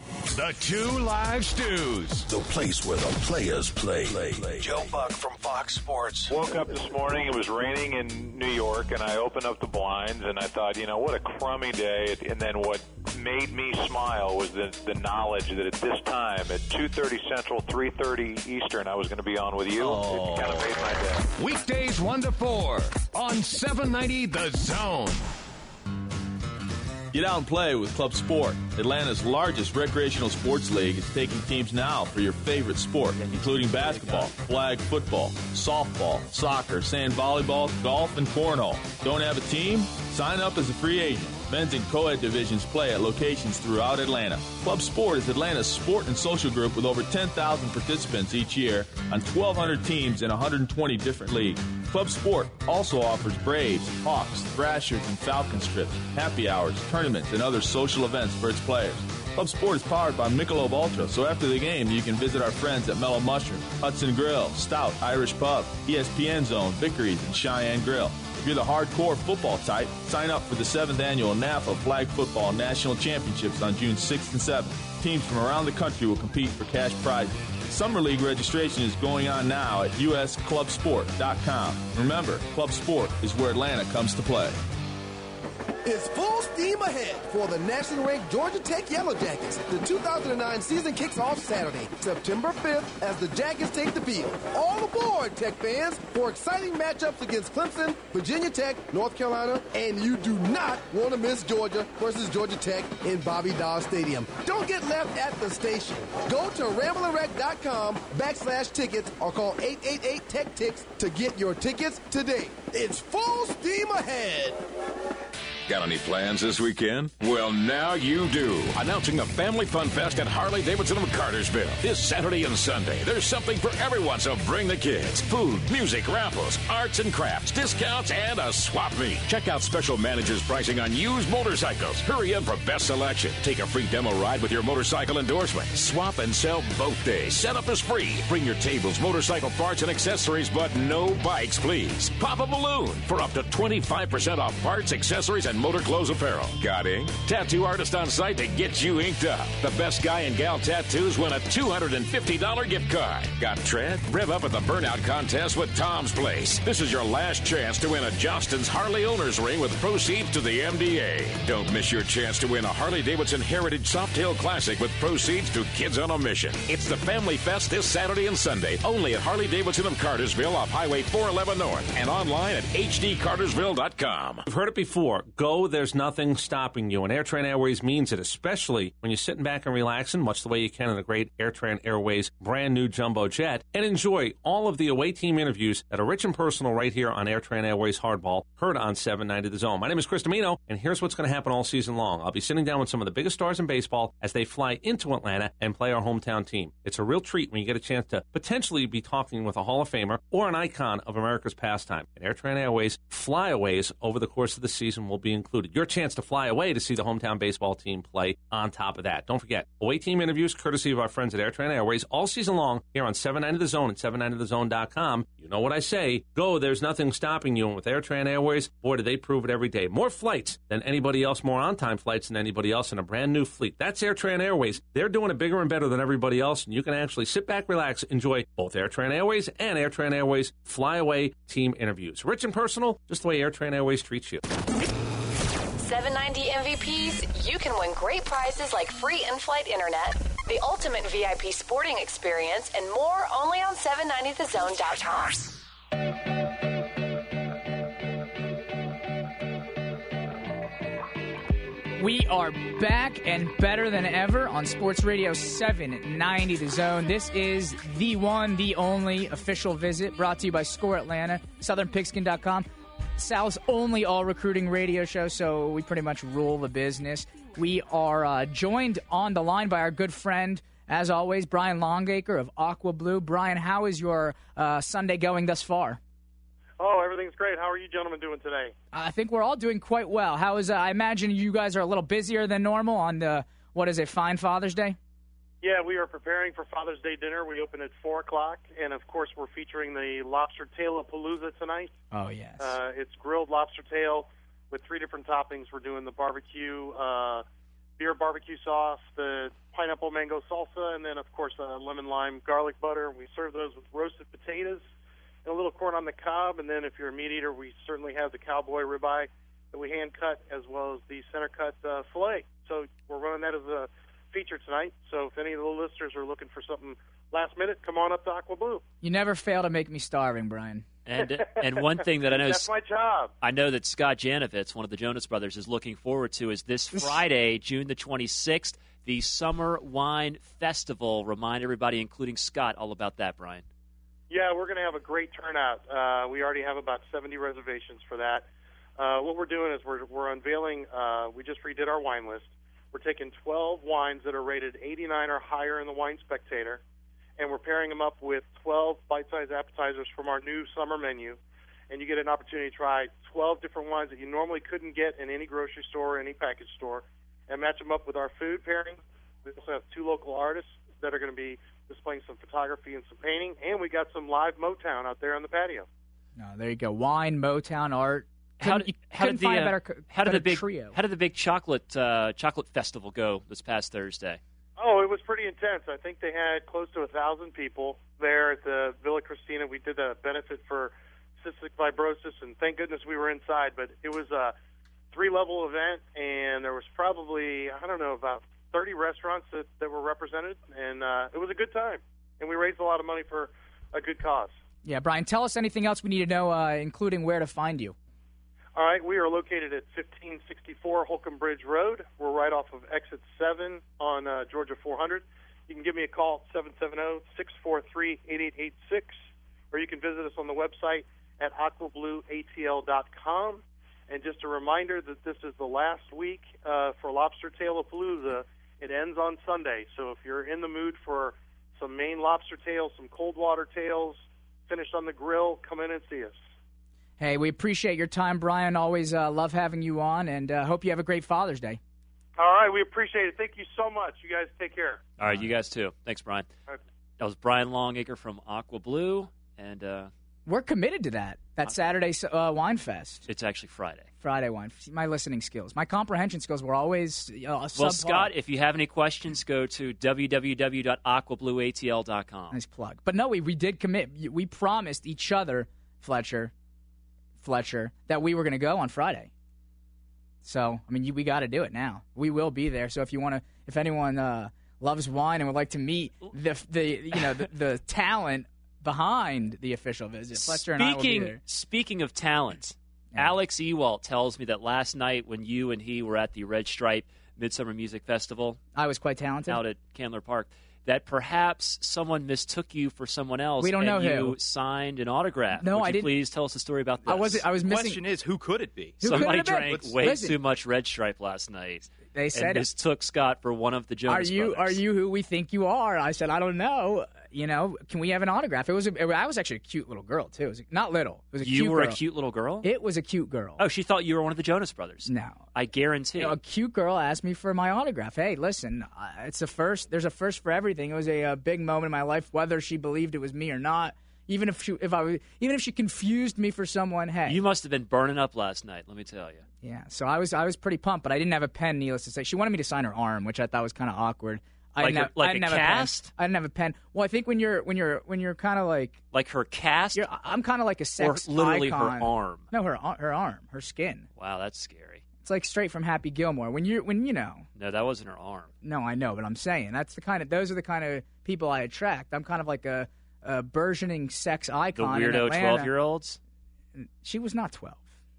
The Two Live Stews. The place where the players play. Joe Buck from Fox Sports. Woke up this morning, it was raining in New York, and I opened up the blinds, and I thought, you know, what a crummy day. And then what made me smile was the, the knowledge that at this time, at two thirty Central, three thirty Eastern, I was going to be on with you. Oh. It kind of made my day. Weekdays one to four on seven ninety The Zone. Get out and play with Club Sport. Atlanta's largest recreational sports league is taking teams now for your favorite sport, including basketball, flag football, softball, soccer, sand volleyball, golf, and cornhole. Don't have a team? Sign up as a free agent. Men's and co-ed divisions play at locations throughout Atlanta. Club Sport is Atlanta's sport and social group with over ten thousand participants each year on twelve hundred teams in one hundred twenty different leagues. Club Sport also offers Braves, Hawks, Thrashers, and Falcon strips, happy hours, tournaments, and other social events for its players. Club Sport is powered by Michelob Ultra, so after the game, you can visit our friends at Mellow Mushroom, Hudson Grill, Stout, Irish Pub, E S P N Zone, Vickery's, and Cheyenne Grill. If you're the hardcore football type, sign up for the seventh Annual N A F A Flag Football National Championships on June sixth and seventh. Teams from around the country will compete for cash prizes. Summer League registration is going on now at U S club sport dot com. Remember, Club Sport is where Atlanta comes to play. It's full steam ahead for the nationally ranked Georgia Tech Yellow Jackets. The two thousand nine season kicks off Saturday, September fifth, as the Jackets take the field. All aboard, Tech fans, for exciting matchups against Clemson, Virginia Tech, North Carolina, and you do not want to miss Georgia versus Georgia Tech in Bobby Dodd Stadium. Don't get left at the station. Go to rambling wreck dot com backslash tickets or call eight eight eight tech ticks to get your tickets today. It's full steam ahead. Got any plans this weekend? Well, now you do. Announcing the Family Fun Fest at Harley-Davidson of Cartersville. This Saturday and Sunday, there's something for everyone, so bring the kids. Food, music, raffles, arts and crafts, discounts, and a swap meet. Check out special managers' pricing on used motorcycles. Hurry in for best selection. Take a free demo ride with your motorcycle endorsement. Swap and sell both days. Setup is free. Bring your tables, motorcycle parts, and accessories, but no bikes, please. Pop a balloon for up to twenty-five percent off parts, accessories, and motor clothes apparel. Got ink? Tattoo artist on site to get you inked up. The best guy and gal tattoos win a two hundred fifty dollars gift card. Got tread? Rev up at the Burnout Contest with Tom's Place. This is your last chance to win a Johnston's Harley Owner's Ring with proceeds to the M D A. Don't miss your chance to win a Harley-Davidson Heritage Softail Classic with proceeds to Kids on a Mission. It's the Family Fest this Saturday and Sunday, only at Harley-Davidson of Cartersville off Highway four eleven North and online at h d cartersville dot com. You've heard it before. Go, there's nothing stopping you. And AirTran Airways means it, especially when you're sitting back and relaxing, much the way you can in the great AirTran Airways brand new jumbo jet, and enjoy all of the away team interviews that are rich and personal right here on AirTran Airways Hardball, heard on seven ninety The Zone. My name is Chris Domino, and here's what's going to happen all season long. I'll be sitting down with some of the biggest stars in baseball as they fly into Atlanta and play our hometown team. It's a real treat when you get a chance to potentially be talking with a Hall of Famer or an icon of America's pastime. And AirTran Airways flyaways over the course of the season will be included. Your chance to fly away to see the hometown baseball team play on top of that. Don't forget, away team interviews courtesy of our friends at AirTran Airways all season long here on seven ninety The Zone and seven ninety the zone dot com. You know what I say. Go, there's nothing stopping you. And with AirTran Airways, boy, do they prove it every day. More flights than anybody else, more on-time flights than anybody else in a brand new fleet. That's AirTran Airways. They're doing it bigger and better than everybody else, and you can actually sit back, relax, enjoy both AirTran Airways and AirTran Airways fly-away team interviews. Rich and personal, just the way AirTran Airways treats you. seven ninety M V Ps, you can win great prizes like free in-flight internet, the ultimate V I P sporting experience, and more only on seven ninety the zone dot com. We are back and better than ever on Sports Radio seven ninety The Zone. This is the one, the only official visit brought to you by Score Atlanta, southern pigskin dot com. Sal's only all-recruiting radio show, so we pretty much rule the business. We are uh, joined on the line by our good friend, as always, Brian Longacre of Aqua Blue. Brian, how is your uh, Sunday going thus far? Oh, everything's great. How are you gentlemen doing today? I think we're all doing quite well. How is? Uh, I imagine you guys are a little busier than normal on the, what is it, Fine Father's Day? Yeah, we are preparing for Father's Day dinner. We open at four o'clock, and, of course, we're featuring the Lobster Tail-a-Palooza tonight. Oh, yes. Uh, it's grilled lobster tail with three different toppings. We're doing the barbecue, uh, beer barbecue sauce, the pineapple mango salsa, and then, of course, uh, lemon lime garlic butter. We serve those with roasted potatoes and a little corn on the cob. And then if you're a meat eater, we certainly have the cowboy ribeye that we hand cut, as well as the center cut uh, filet. So we're running that as a feature tonight. So if any of the listeners are looking for something last minute, come on up to Aqua Blue. You never fail to make me starving, Brian. And and one thing that I know That's my job. I know that Scott Janovitz, one of the Jonas Brothers, is looking forward to is this Friday, June the twenty-sixth, the Summer Wine Festival. Remind everybody, including Scott, all about that, Brian. Yeah, we're going to have a great turnout. Uh, we already have about seventy reservations for that. Uh, what we're doing is we're, we're unveiling, uh, we just redid our wine list. We're taking twelve wines that are rated eighty-nine or higher in the Wine Spectator, and we're pairing them up with twelve bite-sized appetizers from our new summer menu. And you get an opportunity to try twelve different wines that you normally couldn't get in any grocery store or any package store, and match them up with our food pairing. We also have two local artists that are going to be displaying some photography and some painting, and we got some live Motown out there on the patio. No, there you go. Wine, Motown, art. How Couldn't- did, you how couldn't did the find a uh, better, co- how did better the big trio. how did the big chocolate uh, chocolate festival go this past Thursday? Oh, it was pretty intense. I think they had close to a thousand people there at the Villa Cristina. We did a benefit for cystic fibrosis, and thank goodness we were inside. But it was a three-level event, and there was probably, I don't know, about thirty restaurants that, that were represented, and uh, it was a good time. And we raised a lot of money for a good cause. Yeah, Brian, tell us anything else we need to know, uh, including where to find you. All right, we are located at fifteen sixty-four Holcomb Bridge Road. We're right off of exit seven on uh, Georgia four hundred. You can give me a call at seven seven zero, six four three, eight eight eight six, or you can visit us on the website at aqua blue a t l dot com. And just a reminder that this is the last week uh, for Lobster Tail-a-Palooza. It ends on Sunday, so if you're in the mood for some Maine lobster tails, some cold water tails, finished on the grill, come in and see us. Hey, we appreciate your time, Brian. Always uh, love having you on, and uh, hope you have a great Father's Day. All right, we appreciate it. Thank you so much. You guys take care. All right, you guys too. Thanks, Brian. That was Brian Longacre from Aqua Blue, and uh, We're committed to that, that Saturday uh, Wine Fest. it's actually Friday. Friday Wine Fest. My listening skills. My comprehension skills were always uh, Well, subpar. Scott, if you have any questions, go to w w w dot aqua blue a t l dot com. Nice plug. But no, we, we did commit. We promised each other, Fletcher, Fletcher, that we were going to go on Friday. So, I mean, you, we got to do it now. We will be there. So if you want to, if anyone uh, loves wine and would like to meet the the you know the, the talent behind the official visit, Fletcher and I will be Speaking there. speaking of talent, Alex Ewalt tells me that last night when you and he were at the Red Stripe Midsummer Music Festival, I was quite talented out at Candler Park, that perhaps someone mistook you for someone else. We don't know and you who. signed an autograph. No, Would I you didn't- Please tell us the story about this. I wasn't- I was The missing- question is, who could it be? Who Somebody could it have been? drank Let's- way Listen. too much Red Stripe last night. They said and it. mistook Scott for one of the Are Jonas you Brothers. are you who we think you are? I said I don't know. You know, can we have an autograph? It was a, I was actually a cute little girl too. It was not little. It was a You cute were girl. a cute little girl? It was a cute girl. Oh, she thought you were one of the Jonas Brothers. No. I guarantee. You know, a cute girl asked me for my autograph. Hey, listen, uh, it's a first. There's a first for everything. It was a, a big moment in my life, whether she believed it was me or not. Even if she, if I, was- even if she confused me for someone, hey, You must have been burning up last night, let me tell you. yeah. So I was, I was pretty pumped, but I didn't have a pen. Needless to say, she wanted me to sign her arm, which I thought was kind of awkward. I Like didn't a- have, like I didn't a have cast? A pen. I didn't have a pen. Well, I think when you're, when you're, when you're kind of like, Like her cast? you're, I'm kind of like a sex Or literally her icon. arm? No, her, her arm, her skin. Wow, that's scary. It's like straight from Happy Gilmore. When you, when you know. No, that wasn't her arm. No, I know, but I'm saying that's the kind of those are the kind of people I attract. I'm kind of like a, a burgeoning sex The icon. in weirdo Atlanta. twelve-year-olds? She was not twelve.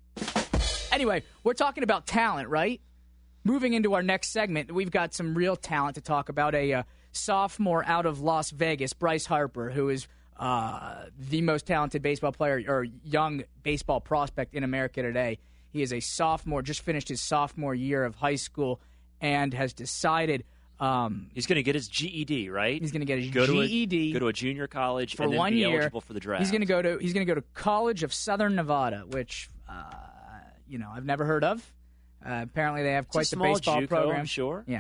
Anyway, we're talking about talent, right? Moving into our next segment, we've got some real talent to talk about. A uh, sophomore out of Las Vegas, Bryce Harper, who is uh, the most talented baseball player or young baseball prospect in America today. He is a sophomore, just finished his sophomore year of high school, and has decided um, He's going to get his G E D, right? he's going to get his go G E D To a, go to a junior college for and then one be year. eligible for the draft. He's going to go to he's going to go to College of Southern Nevada, which uh, you know I've never heard of. Uh, apparently, they have quite It's a the small baseball JUCO, program. I'm sure. Yeah,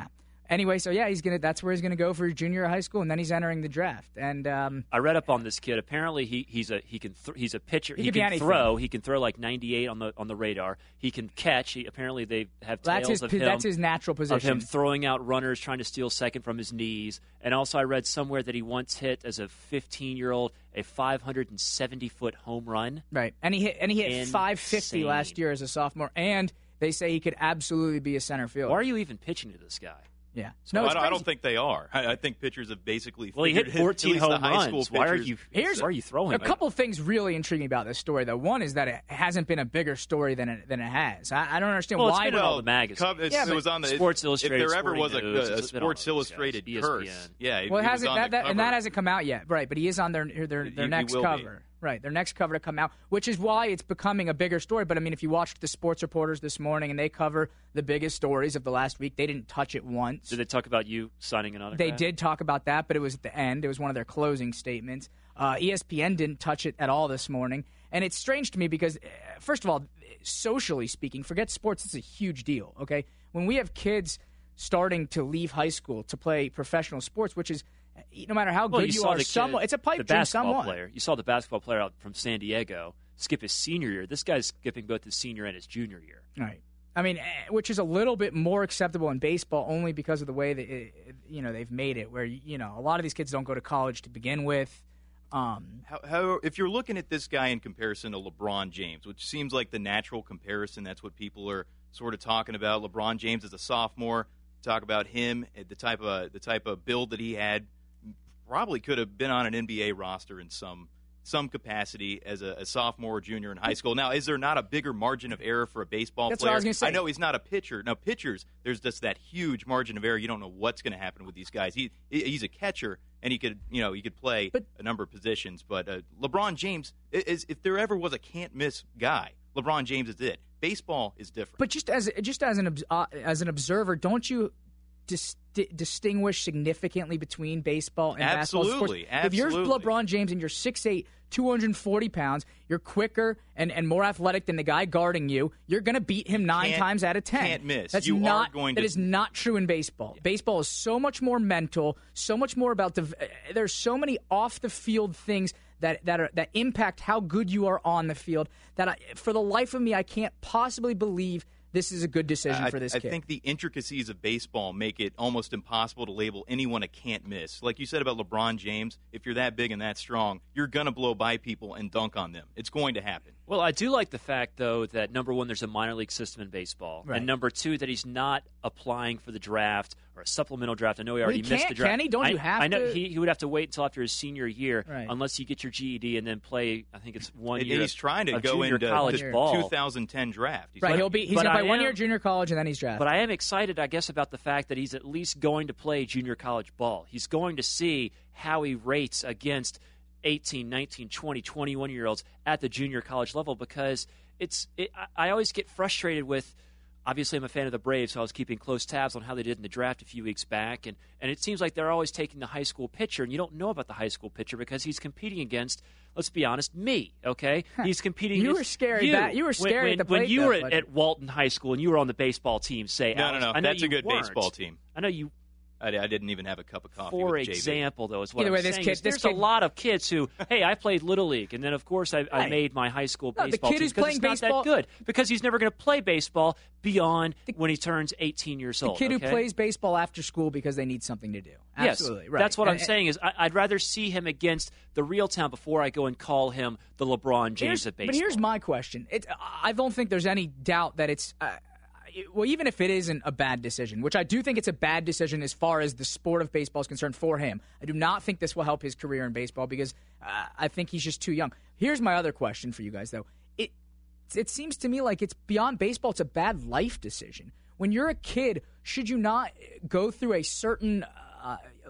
Anyway, so yeah, he's gonna. That's where he's gonna go for junior high school, and then he's entering the draft. And um, I read up on this kid. Apparently, he he's a he can th- he's a pitcher. He He, can be can anything. throw. He can throw like ninety-eight on the on the radar. He can catch. He apparently they have That's tales his of po- him. that's his natural Of position. him throwing out runners, trying to steal second from his knees. And also, I read somewhere that he once hit as a fifteen-year-old a five hundred seventy foot home run. right, and he hit and he hit five fifty Insane. last year as a sophomore, and they say he could absolutely be a center fielder. Why are you even pitching to this guy? Yeah. No, No, I, it's don't, I don't crazy. think they are. I, I think pitchers have basically Well, he figured hit it- fourteen at least the home high school runs. Why are pitchers- you? Here's why are you throwing? a him? couple things really intrigue me about this story, though. One is that it hasn't been a bigger story than it, than it has. I, I don't understand Well, it's why. been in all the magazines. Cub- it's- Yeah, it but was on the Sports if, Illustrated, If there ever was a, Sporting News, a, it's been on Sports those guys, Illustrated E S P N. curse, yeah, it, well, it it was hasn't on that, the that, and that cover. hasn't come out yet, right? But he is on their their, their He- he next will be. cover, right? Their next cover to come out, which is why it's becoming a bigger story. But I mean, if you watched the sports reporters this morning and they cover the biggest stories of the last week, they didn't touch it once. Did they talk about you signing another? They did talk about that, but it was at the end. It was one of their closing statements. Uh, E S P N didn't touch it at all this morning. And it's strange to me because, uh, first of all, socially speaking, forget sports, it's a huge deal, okay? When we have kids starting to leave high school to play professional sports, which is, no matter how Well, good you you saw are, the kid, somewhat, it's a pipe the dream basketball somewhat. player. You saw the basketball player out from San Diego skip his senior year. This guy's skipping both his senior and his junior year. Right. I mean, eh, which is a little bit more acceptable in baseball only because of the way that it, you know they've made it, where you know a lot of these kids don't go to college to begin with. Um, How, how, if you're looking at this guy in comparison to LeBron James, which seems like the natural comparison, that's what people are sort of talking about. LeBron James as a sophomore, talk about him, the type of the type of build that he had, probably could have been on an N B A roster in some some capacity as a, a sophomore or junior in high school. Now, is there not a bigger margin of error for a baseball That's player? what I was gonna say. I know he's not a pitcher. Now, pitchers, there's just that huge margin of error. You don't know what's going to happen with these guys. He he's a catcher, and he could you know he could play But- a number of positions. But uh, LeBron James is if there ever was a can't miss guy, LeBron James is it. Baseball is different. But just as just as an obs- uh, as an observer, don't you dis- di- distinguish significantly between baseball and basketball sports? Absolutely, If you're absolutely. LeBron James and you're six eight, two hundred forty pounds, you're quicker and, and more athletic than the guy guarding you, you're going to beat him nine Can't- times out of ten. can't miss. That's You are not going that to- is not true in baseball. Baseball is so much more mental, so much more about the. Uh, there's so many off the field things that that are that impact how good you are on the field. That I, for the life of me, I can't possibly believe this is a good decision I, for this I kid. think the intricacies of baseball make it almost impossible to label anyone a can't miss. Like you said about LeBron James, if you're that big and that strong, you're going to blow by people and dunk on them. It's going to happen. Well, I do like the fact, though, that number one, there's a minor league system in baseball, Right. and number two, that he's not applying for the draft or a supplemental draft. I know he already he missed can't, the draft. can he? Don't I, you have I know to- he, he would have to wait until after his senior year, Right. unless you get your G E D and then play. I think it's one And year. he's trying to of go junior into college the ball. two thousand ten draft. He's right, like- he'll be he's but going to I play one am- year junior college and then he's drafted. But I am excited, I guess, about the fact that he's at least going to play junior college ball. He's going to see how he rates against eighteen, nineteen, twenty, twenty-one-year-olds at the junior college level, because it's it, I I always get frustrated with, obviously I'm a fan of the Braves, so I was keeping close tabs on how they did in the draft a few weeks back, and, and it seems like they're always taking the high school pitcher, and you don't know about the high school pitcher because he's competing against, let's be honest, me, okay? He's competing You against were scary you. back- you were When- scary when, at the when plate, you though, were at, but- at Walton High School and you were on the baseball team, say, No, Alex, no, no. I know That's a you good weren't. baseball team. I know you I, I didn't even have a cup of coffee. For with J B. example, though, is what Either I'm way, this saying. kid- is this there's kid- a lot of kids who, hey, I played Little League, and then, of course, I, I Right. made my high school No, the baseball kid team who's because playing he's not baseball- that good, because he's never going to play baseball beyond when he turns eighteen years the old. kid okay? who plays baseball after school because they need something to do. Absolutely, Yes, right. that's what I'm And- saying. Is I, I'd rather see him against the real town before I go and call him the LeBron James Here's- of baseball. But here's my question. It, I don't think there's any doubt that it's, uh, well, even if it isn't a bad decision, which I do think it's a bad decision as far as the sport of baseball is concerned for him. I do not think this will help his career in baseball because uh, I think he's just too young. Here's my other question for you guys, though. It it seems to me like it's beyond baseball. It's a bad life decision. When you're a kid, should you not go through a certain uh,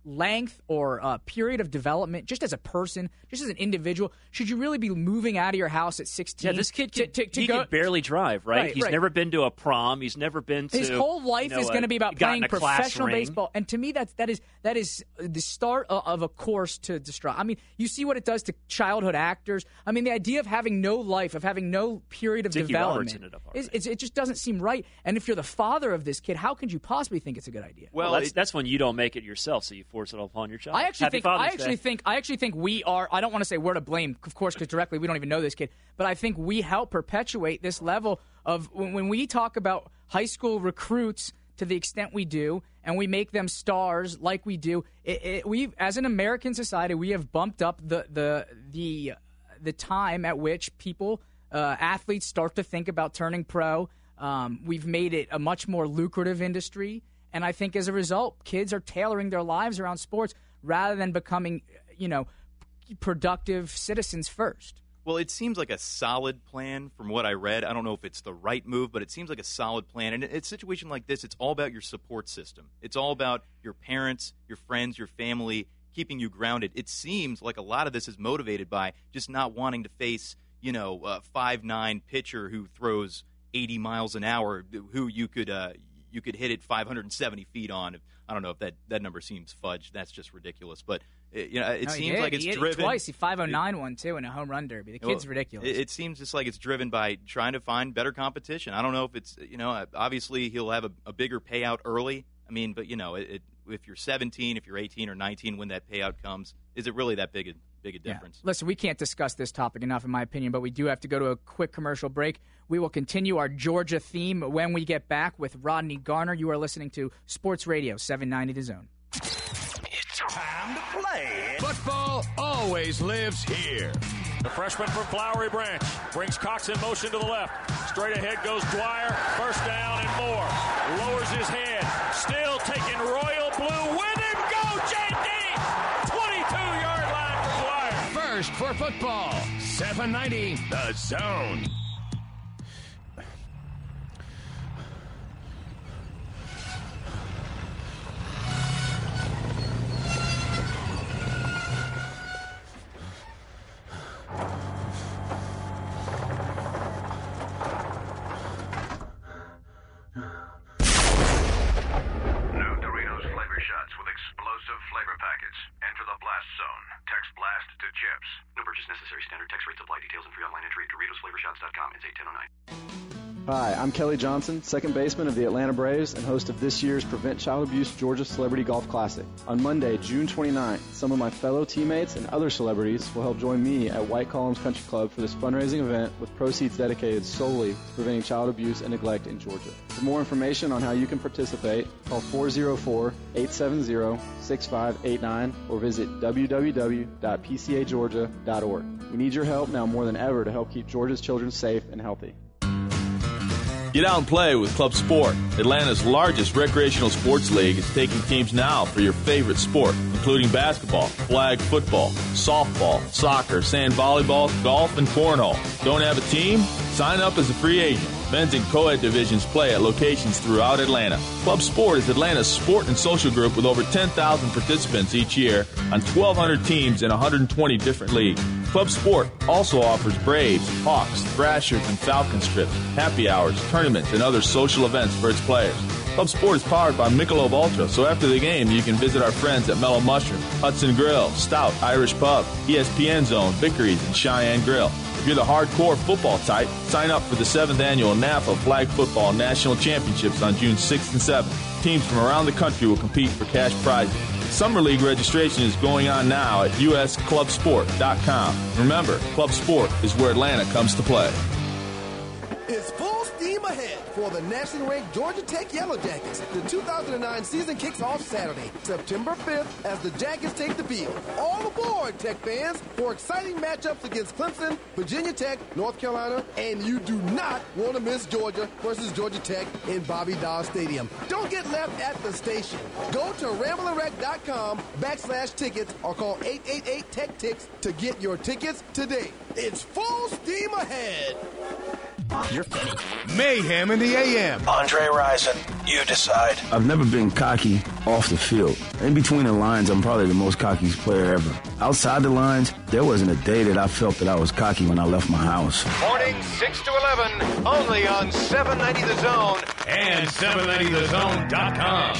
length or uh, period of development, just as a person, just as an individual, should you really be moving out of your house at sixteen? Yeah, this kid can, to, to, to he go, can barely drive, right? right He's right. never been to a prom. He's never been to his whole life you know, is going to be about playing professional ring. baseball, and to me, that's that is that is the start of, of a course to destroy. I mean, you see what it does to childhood actors. I mean, the idea of having no life, of having no period of Dickie development, Roberts ended up is, it's, it just doesn't seem right. And if you're the father of this kid, how could you possibly think it's a good idea? Well, well that's, it, that's when you don't make it yourself, so you force it upon your child. I actually Happy think Father's I actually Day. think I actually think we are. I don't want to say we're to blame, of course, because directly we don't even know this kid. But I think we help perpetuate this level of when, when we talk about high school recruits to the extent we do, and we make them stars like we do. It, it, we, as an American society, we have bumped up the the the the time at which people, uh, athletes, start to think about turning pro. Um, we've made it a much more lucrative industry. And I think as a result, kids are tailoring their lives around sports rather than becoming, you know, productive citizens first. Well, it seems like a solid plan from what I read. I don't know if it's the right move, but it seems like a solid plan. And in a situation like this, it's all about your support system. It's all about your parents, your friends, your family, keeping you grounded. It seems like a lot of this is motivated by just not wanting to face, you know, a five nine pitcher who throws eighty miles an hour, who you could uh, – you could hit it five hundred seventy feet on. I don't know if that, that number seems fudged. That's just ridiculous. But it, you know, it no, seems like it's he hit driven it twice. He five oh nine one too in a home run derby. The kid's well, ridiculous. It, it seems just like it's driven by trying to find better competition. I don't know if it's you know obviously he'll have a, a bigger payout early. I mean, but you know it, it, if you're seventeen, if you're eighteen or nineteen, when that payout comes, is it really that big a big a difference? Yeah. Listen, we can't discuss this topic enough, in my opinion, but we do have to go to a quick commercial break. We will continue our Georgia theme when we get back with Rodney Garner. You are listening to Sports Radio seven ninety The Zone. It's time to play. Football always lives here. The freshman from Flowery Branch brings Cox in motion to the left. Straight ahead goes Dwyer. First down and more. Lowers his head. Still taking Royal Blue. With him, go J D! twenty-two-yard line for Dwyer. First for football, seven ninety The Zone. Flavor packets. Enter the blast zone. Text blast to chips. No purchase necessary. Standard text rates apply. Details and free online entry at Doritos Flavor Shots dot com. It's eight ten oh nine. Hi, I'm Kelly Johnson, second baseman of the Atlanta Braves and host of this year's Prevent Child Abuse Georgia Celebrity Golf Classic. On Monday, June twenty-ninth, some of my fellow teammates and other celebrities will help join me at White Columns Country Club for this fundraising event with proceeds dedicated solely to preventing child abuse and neglect in Georgia. For more information on how you can participate, call four oh four, eight seven zero, six five eight nine or visit w w w dot p c a georgia dot org. We need your help now more than ever to help keep Georgia's children safe and healthy. Get out and play with Club Sport. Atlanta's largest recreational sports league is taking teams now for your favorite sport, including basketball, flag football, softball, soccer, sand volleyball, golf, and cornhole. Don't have a team? Sign up as a free agent. Men's and co-ed divisions play at locations throughout Atlanta. Club Sport is Atlanta's sport and social group with over ten thousand participants each year on twelve hundred teams in one hundred twenty different leagues. Club Sport also offers Braves, Hawks, Thrashers, and Falcons trips, happy hours, tournaments, and other social events for its players. Club Sport is powered by Michelob Ultra, so after the game, you can visit our friends at Mellow Mushroom, Hudson Grill, Stout, Irish Pub, E S P N Zone, Vickery's, and Cheyenne Grill. If you're the hardcore football type, sign up for the seventh Annual N A F A Flag Football National Championships on June sixth and seventh. Teams from around the country will compete for cash prizes. Summer League registration is going on now at u s club sport dot com. Remember, Club Sport is where Atlanta comes to play. It's full steam ahead for the nationally ranked Georgia Tech Yellow Jackets. The two thousand nine season kicks off Saturday, September fifth, as the Jackets take the field. All aboard, Tech fans, for exciting matchups against Clemson, Virginia Tech, North Carolina, and you do not want to miss Georgia versus Georgia Tech in Bobby Dodd Stadium. Don't get left at the station. Go to rambling wreck dot com backslash tickets or call eight eight eight Tech Tix to get your tickets today. It's full steam ahead. You're funny. Mayhem in the A M. Andre Rison, you decide. I've never been cocky off the field. In between the lines, I'm probably the most cockiest player ever. Outside the lines, there wasn't a day that I felt that I was cocky when I left my house. Morning six to eleven, only on seven ninety The Zone and seven ninety the zone dot com.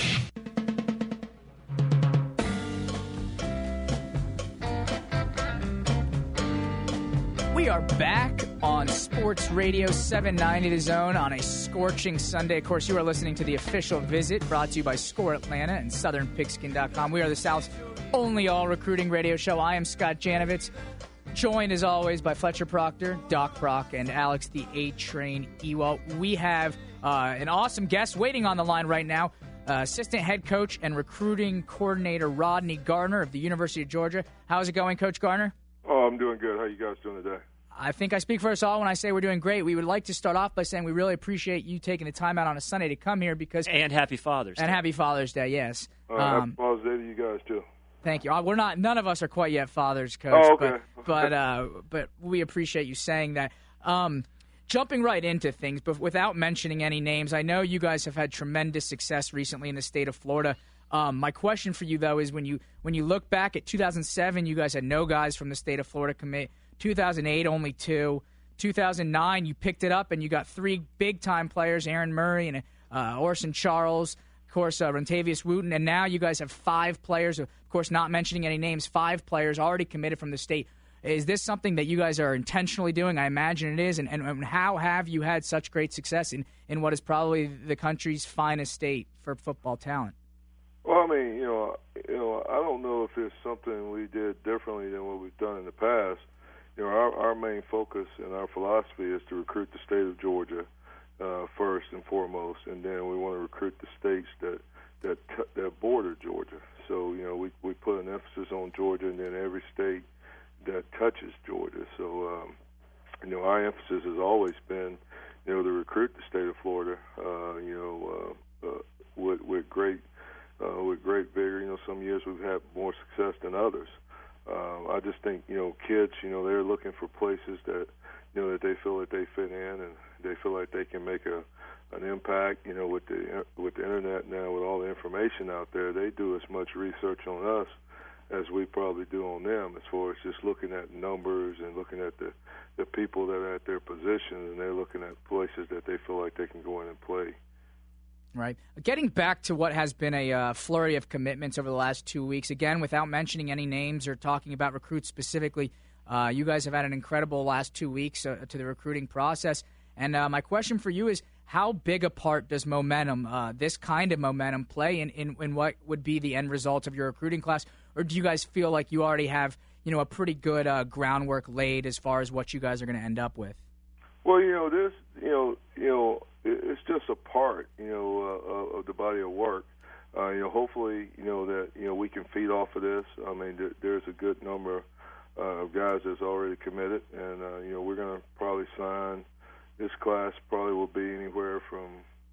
We are back on Sports Radio seven ninety The Zone on a scorching Sunday. Of course, you are listening to the official visit brought to you by Score Atlanta and Southern Pigskin dot com. We are the South's only all-recruiting radio show. I am Scott Janovitz, joined as always by Fletcher Proctor, Doc Brock, and Alex the A-Train Ewald. We have uh, an awesome guest waiting on the line right now, uh, assistant head coach and recruiting coordinator Rodney Gardner of the University of Georgia. How's it going, Coach Gardner? Oh, I'm doing good. How you guys doing today? I think I speak for us all when I say we're doing great. We would like to start off by saying we really appreciate you taking the time out on a Sunday to come here because and Happy Father's Day. And Happy Father's Day, yes. Uh, um, happy Father's Day to you guys too. Thank you. We're not. None of us are quite yet fathers, Coach. Oh, okay. But but, uh, but we appreciate you saying that. Um, jumping right into things, but without mentioning any names, I know you guys have had tremendous success recently in the state of Florida. Um, my question for you though is when you when you look back at two thousand seven, you guys had no guys from the state of Florida commit. two thousand eight, only two. two thousand nine, you picked it up and you got three big-time players, Aaron Murray and uh, Orson Charles, of course, uh, Rontavious Wooten, and now you guys have five players, of course, not mentioning any names, five players already committed from the state. Is this something that you guys are intentionally doing? I imagine it is. And, and, and how have you had such great success in, in what is probably the country's finest state for football talent? Well, I mean, you know, you know, I don't know if it's something we did differently than what we've done in the past. You know, our, our main focus and our philosophy is to recruit the state of Georgia uh, first and foremost, and then we want to recruit the states that that t- that border Georgia. So, you know, we we put an emphasis on Georgia, and then every state that touches Georgia. So, um, you know, our emphasis has always been, you know, to recruit the state of Florida. Uh, you know, uh, uh, with with great uh, with great vigor. You know, some years we've had more success than others. Um, I just think, you know, kids, you know, they're looking for places that, you know, that they feel that they fit in and they feel like they can make a an impact. You know, with the with the internet now, with all the information out there, they do as much research on us as we probably do on them, as far as just looking at numbers and looking at the the people that are at their position, and they're looking at places that they feel like they can go in and play. Right. Getting back to what has been a uh, flurry of commitments over the last two weeks, again, without mentioning any names or talking about recruits specifically, uh, you guys have had an incredible last two weeks uh, to the recruiting process. And uh, my question for you is, how big a part does momentum, uh, this kind of momentum, play in, in, in what would be the end result of your recruiting class? Or do you guys feel like you already have, you know, a pretty good uh, groundwork laid as far as what you guys are going to end up with? Well, you know, this, you know, you know, it's just a part, you know, uh, of the body of work. Uh, you know, hopefully, you know, that, you know, we can feed off of this. I mean, th- there's a good number uh, of guys that's already committed, and, uh, you know, we're going to probably sign, this class probably will be anywhere from,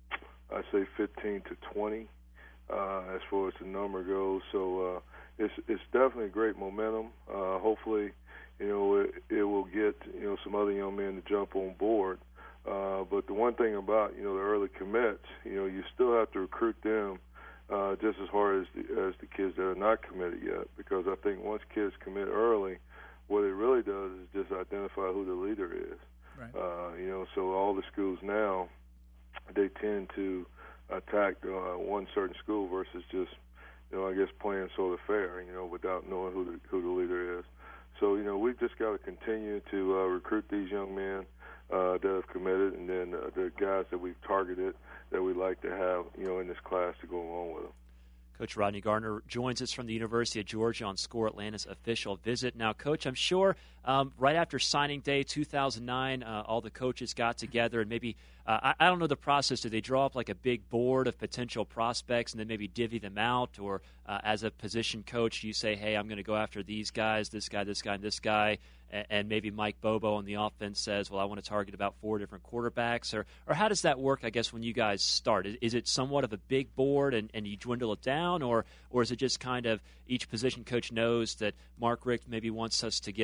I say, fifteen to twenty uh, as far as the number goes. So uh, it's, it's definitely great momentum. Uh, hopefully, you know, it, it will get, you know, some other young men to jump on board. Uh, but the one thing about, you know, the early commits, you know, you still have to recruit them uh, just as hard as the, as the kids that are not committed yet, because I think once kids commit early, what it really does is just identify who the leader is. Right. Uh, you know, so all the schools now, they tend to attack uh, one certain school versus just, you know, I guess playing sort of fair, you know, without knowing who the, who the leader is. So, you know, we've just got to continue to uh, recruit these young men uh, that have committed, and then uh, the guys that we've targeted that we'd like to have, you know, in this class to go along with them. Coach Rodney Gardner joins us from the University of Georgia on Score Atlanta's official visit. Now, Coach, I'm sure um, right after signing day two thousand nine, uh, all the coaches got together and maybe, uh, I, I don't know the process, did they draw up like a big board of potential prospects and then maybe divvy them out? Or uh, as a position coach, you say, hey, I'm going to go after these guys, this guy, this guy, and this guy, and, and maybe Mike Bobo on the offense says, well, I want to target about four different quarterbacks? Or or how does that work, I guess, when you guys start? Is, is it somewhat of a big board and, and you dwindle it down? Or or is it just kind of each position coach knows that Mark Richt maybe wants us to get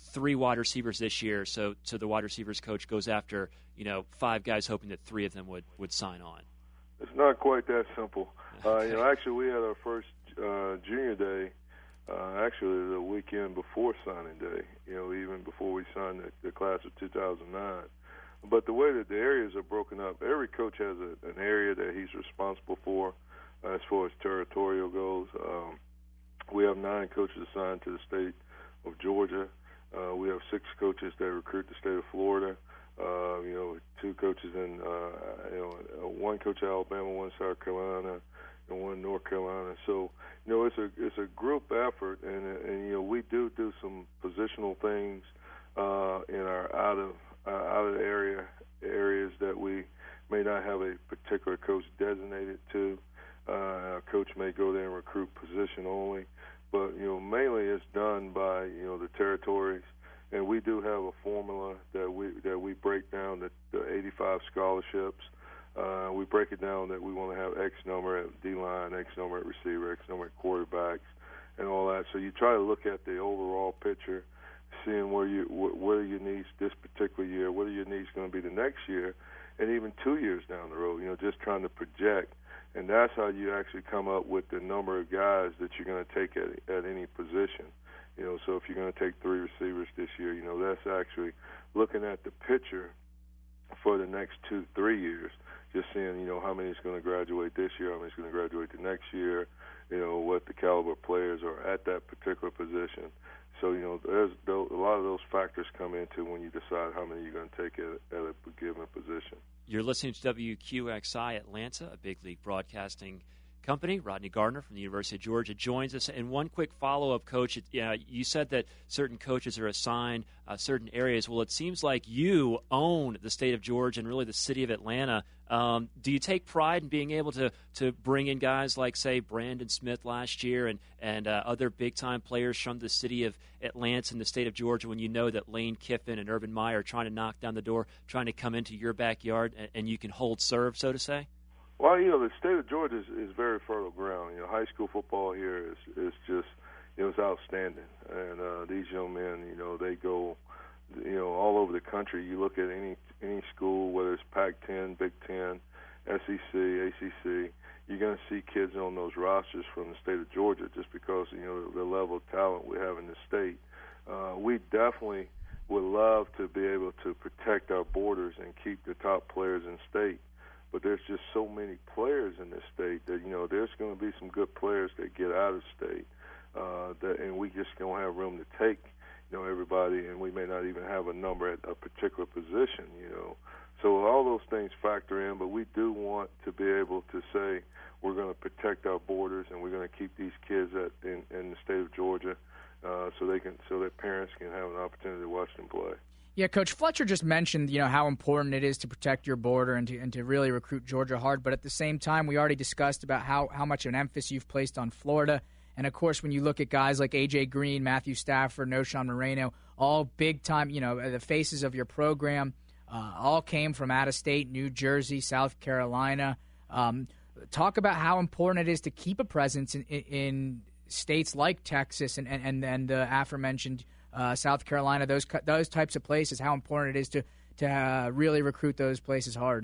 three wide receivers this year, so so the wide receivers coach goes after, you know, five guys hoping that three of them would, would sign on? It's not quite that simple. Uh, you know, actually, we had our first uh, junior day, uh, actually the weekend before signing day, you know, even before we signed the, the class of two thousand nine. But the way that the areas are broken up, every coach has a, an area that he's responsible for uh, as far as territorial goes. Um, we have nine coaches assigned to the state of Georgia. Uh, we have six coaches that recruit the state of Florida. Uh, you know, two coaches in, uh, you know, one coach in Alabama, one South Carolina, and one North Carolina. So, you know, it's a it's a group effort, and and you know, we do do some positional things uh, in our out of uh, out of the area areas that we may not have a particular coach designated to. Uh, our coach may go there and recruit position only, but you know, mainly it's done by you know the territories. And we do have a formula that we that we break down the, the eighty-five scholarships. Uh, we break it down that we want to have X number at D-line, X number at receiver, X number at quarterbacks, and all that. So you try to look at the overall picture, seeing where you wh- what are your needs this particular year, what are your needs going to be the next year, and even two years down the road. You know, just trying to project, and that's how you actually come up with the number of guys that you're going to take at at any position. You know, so if you're going to take three receivers this year, you know, that's actually looking at the picture for the next two, three years, just seeing, you know, how many is going to graduate this year, how many is going to graduate the next year, you know, what the caliber players are at that particular position. So, you know, there's a lot of those factors come into when you decide how many you're going to take at, at a given position. You're listening to W Q X I Atlanta, a big league broadcasting company. Rodney Gardner from the University of Georgia joins us. And one quick follow-up, Coach. It, you know, you said that certain coaches are assigned uh, certain areas. Well, it seems like you own the state of Georgia and really the city of Atlanta. Um, do you take pride in being able to to bring in guys like, say, Brandon Smith last year and, and uh, other big-time players from the city of Atlanta and the state of Georgia when you know that Lane Kiffin and Urban Meyer are trying to knock down the door, trying to come into your backyard, and, and you can hold serve, so to say? Well, you know, the state of Georgia is, is very fertile ground. You know, high school football here is is just, you know, it's outstanding. And uh, these young men, you know, they go, you know, all over the country. You look at any any school, whether it's Pac ten, Big Ten, S E C, A C C, you're going to see kids on those rosters from the state of Georgia just because, you know, the level of talent we have in the state. Uh, we definitely would love to be able to protect our borders and keep the top players in state. But there's just so many players in this state that, you know, there's going to be some good players that get out of state, uh, that, and we just don't have room to take, you know, everybody, and we may not even have a number at a particular position, you know. So all those things factor in, but we do want to be able to say we're going to protect our borders and we're going to keep these kids at, in, in the state of Georgia uh, so they can, so their parents can have an opportunity to watch them play. Yeah, Coach Fletcher just mentioned, you know, how important it is to protect your border and to and to really recruit Georgia hard. But at the same time, we already discussed about how, how much of an emphasis you've placed on Florida. And, of course, when you look at guys like A J. Green, Matthew Stafford, Noshawn Moreno, all big-time, you know, the faces of your program, uh, all came from out of state, New Jersey, South Carolina. Um, talk about how important it is to keep a presence in, in, in states like Texas and, and, and, and the aforementioned Uh, South Carolina, those those types of places, how important it is to to uh, really recruit those places hard.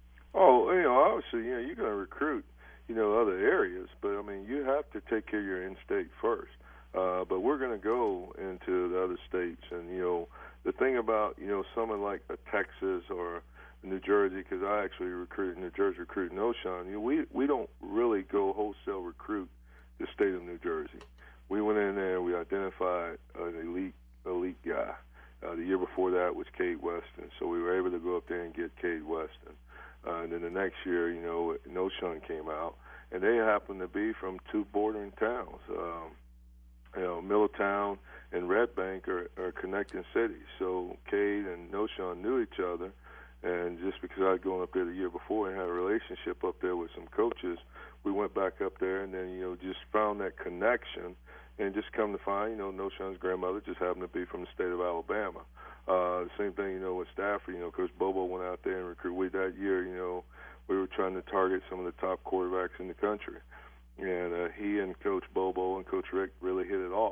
Oh, you know, obviously, you know, you're going to recruit, you know, other areas, but I mean, you have to take care of your in-state first. Uh, but we're going to go into the other states, and you know, the thing about you know someone like a Texas or New Jersey, because I actually recruited New Jersey, recruited Noshawn. You know, we we don't really go wholesale recruit the state of New Jersey. We went in there, we identified an elite elite guy. Uh, the year before that was Cade Weston, so we were able to go up there and get Cade Weston. Uh, and then the next year, you know, Noshawn came out, and they happened to be from two bordering towns. Um, you know, Middletown and Red Bank are, are connecting cities. So Cade and Noshawn knew each other, and just because I'd gone up there the year before and had a relationship up there with some coaches, we went back up there and then, you know, just found that connection. And just come to find, you know, Noshawn's grandmother just happened to be from the state of Alabama. Uh, the same thing, you know, with Stafford. You know, Coach Bobo went out there and recruited. We, that year, you know, we were trying to target some of the top quarterbacks in the country. And uh, he and Coach Bobo and Coach Rick really hit it off.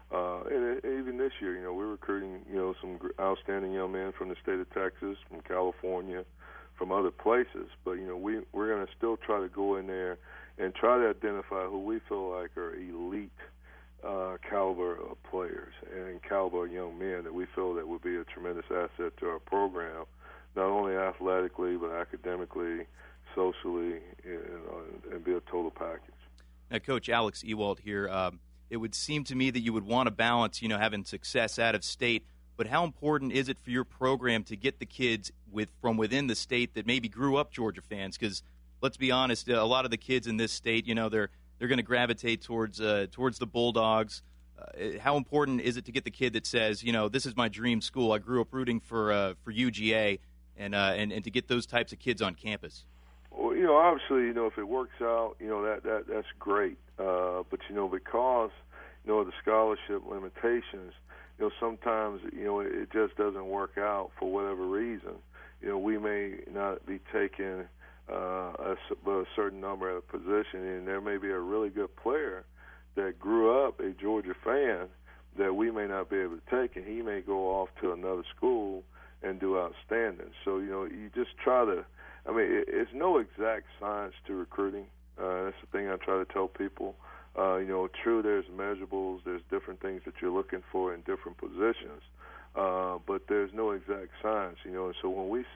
Uh, and even this year, you know, we're recruiting, you know, some outstanding young men from the state of Texas, from California, from other places. But, you know, we, we're going to still try to go in there and try to identify who we feel like are elite uh, caliber of players and caliber young men that we feel that would be a tremendous asset to our program, not only athletically but academically, socially, and, uh, and be a total package. Now, Coach Alex Ewald here. Um, it would seem to me that you would want to balance, you know, having success out of state, but how important is it for your program to get the kids with from within the state that maybe grew up Georgia fans? Because let's be honest, a lot of the kids in this state, you know, they're they're going to gravitate towards uh, towards the Bulldogs. Uh, how important is it to get the kid that says, you know, this is my dream school. I grew up rooting for uh, for U G A, and uh, and and to get those types of kids on campus? Well, you know, obviously, you know, if it works out, you know, that, that that's great. Uh, but, you know, because, you know, the scholarship limitations, you know, sometimes, you know, it, it just doesn't work out for whatever reason. You know, we may not be taking uh, a, a certain number at a position, and there may be a really good player that grew up a Georgia fan that we may not be able to take, and he may go off to another school and do outstanding. So, you know, you just try to, I mean, it, it's no exact science to recruiting. Uh, that's the thing I try to tell people. Uh, you know, true, there's measurables, there's different things that you're looking for in different positions, uh, but there's no exact science, you know. And so when we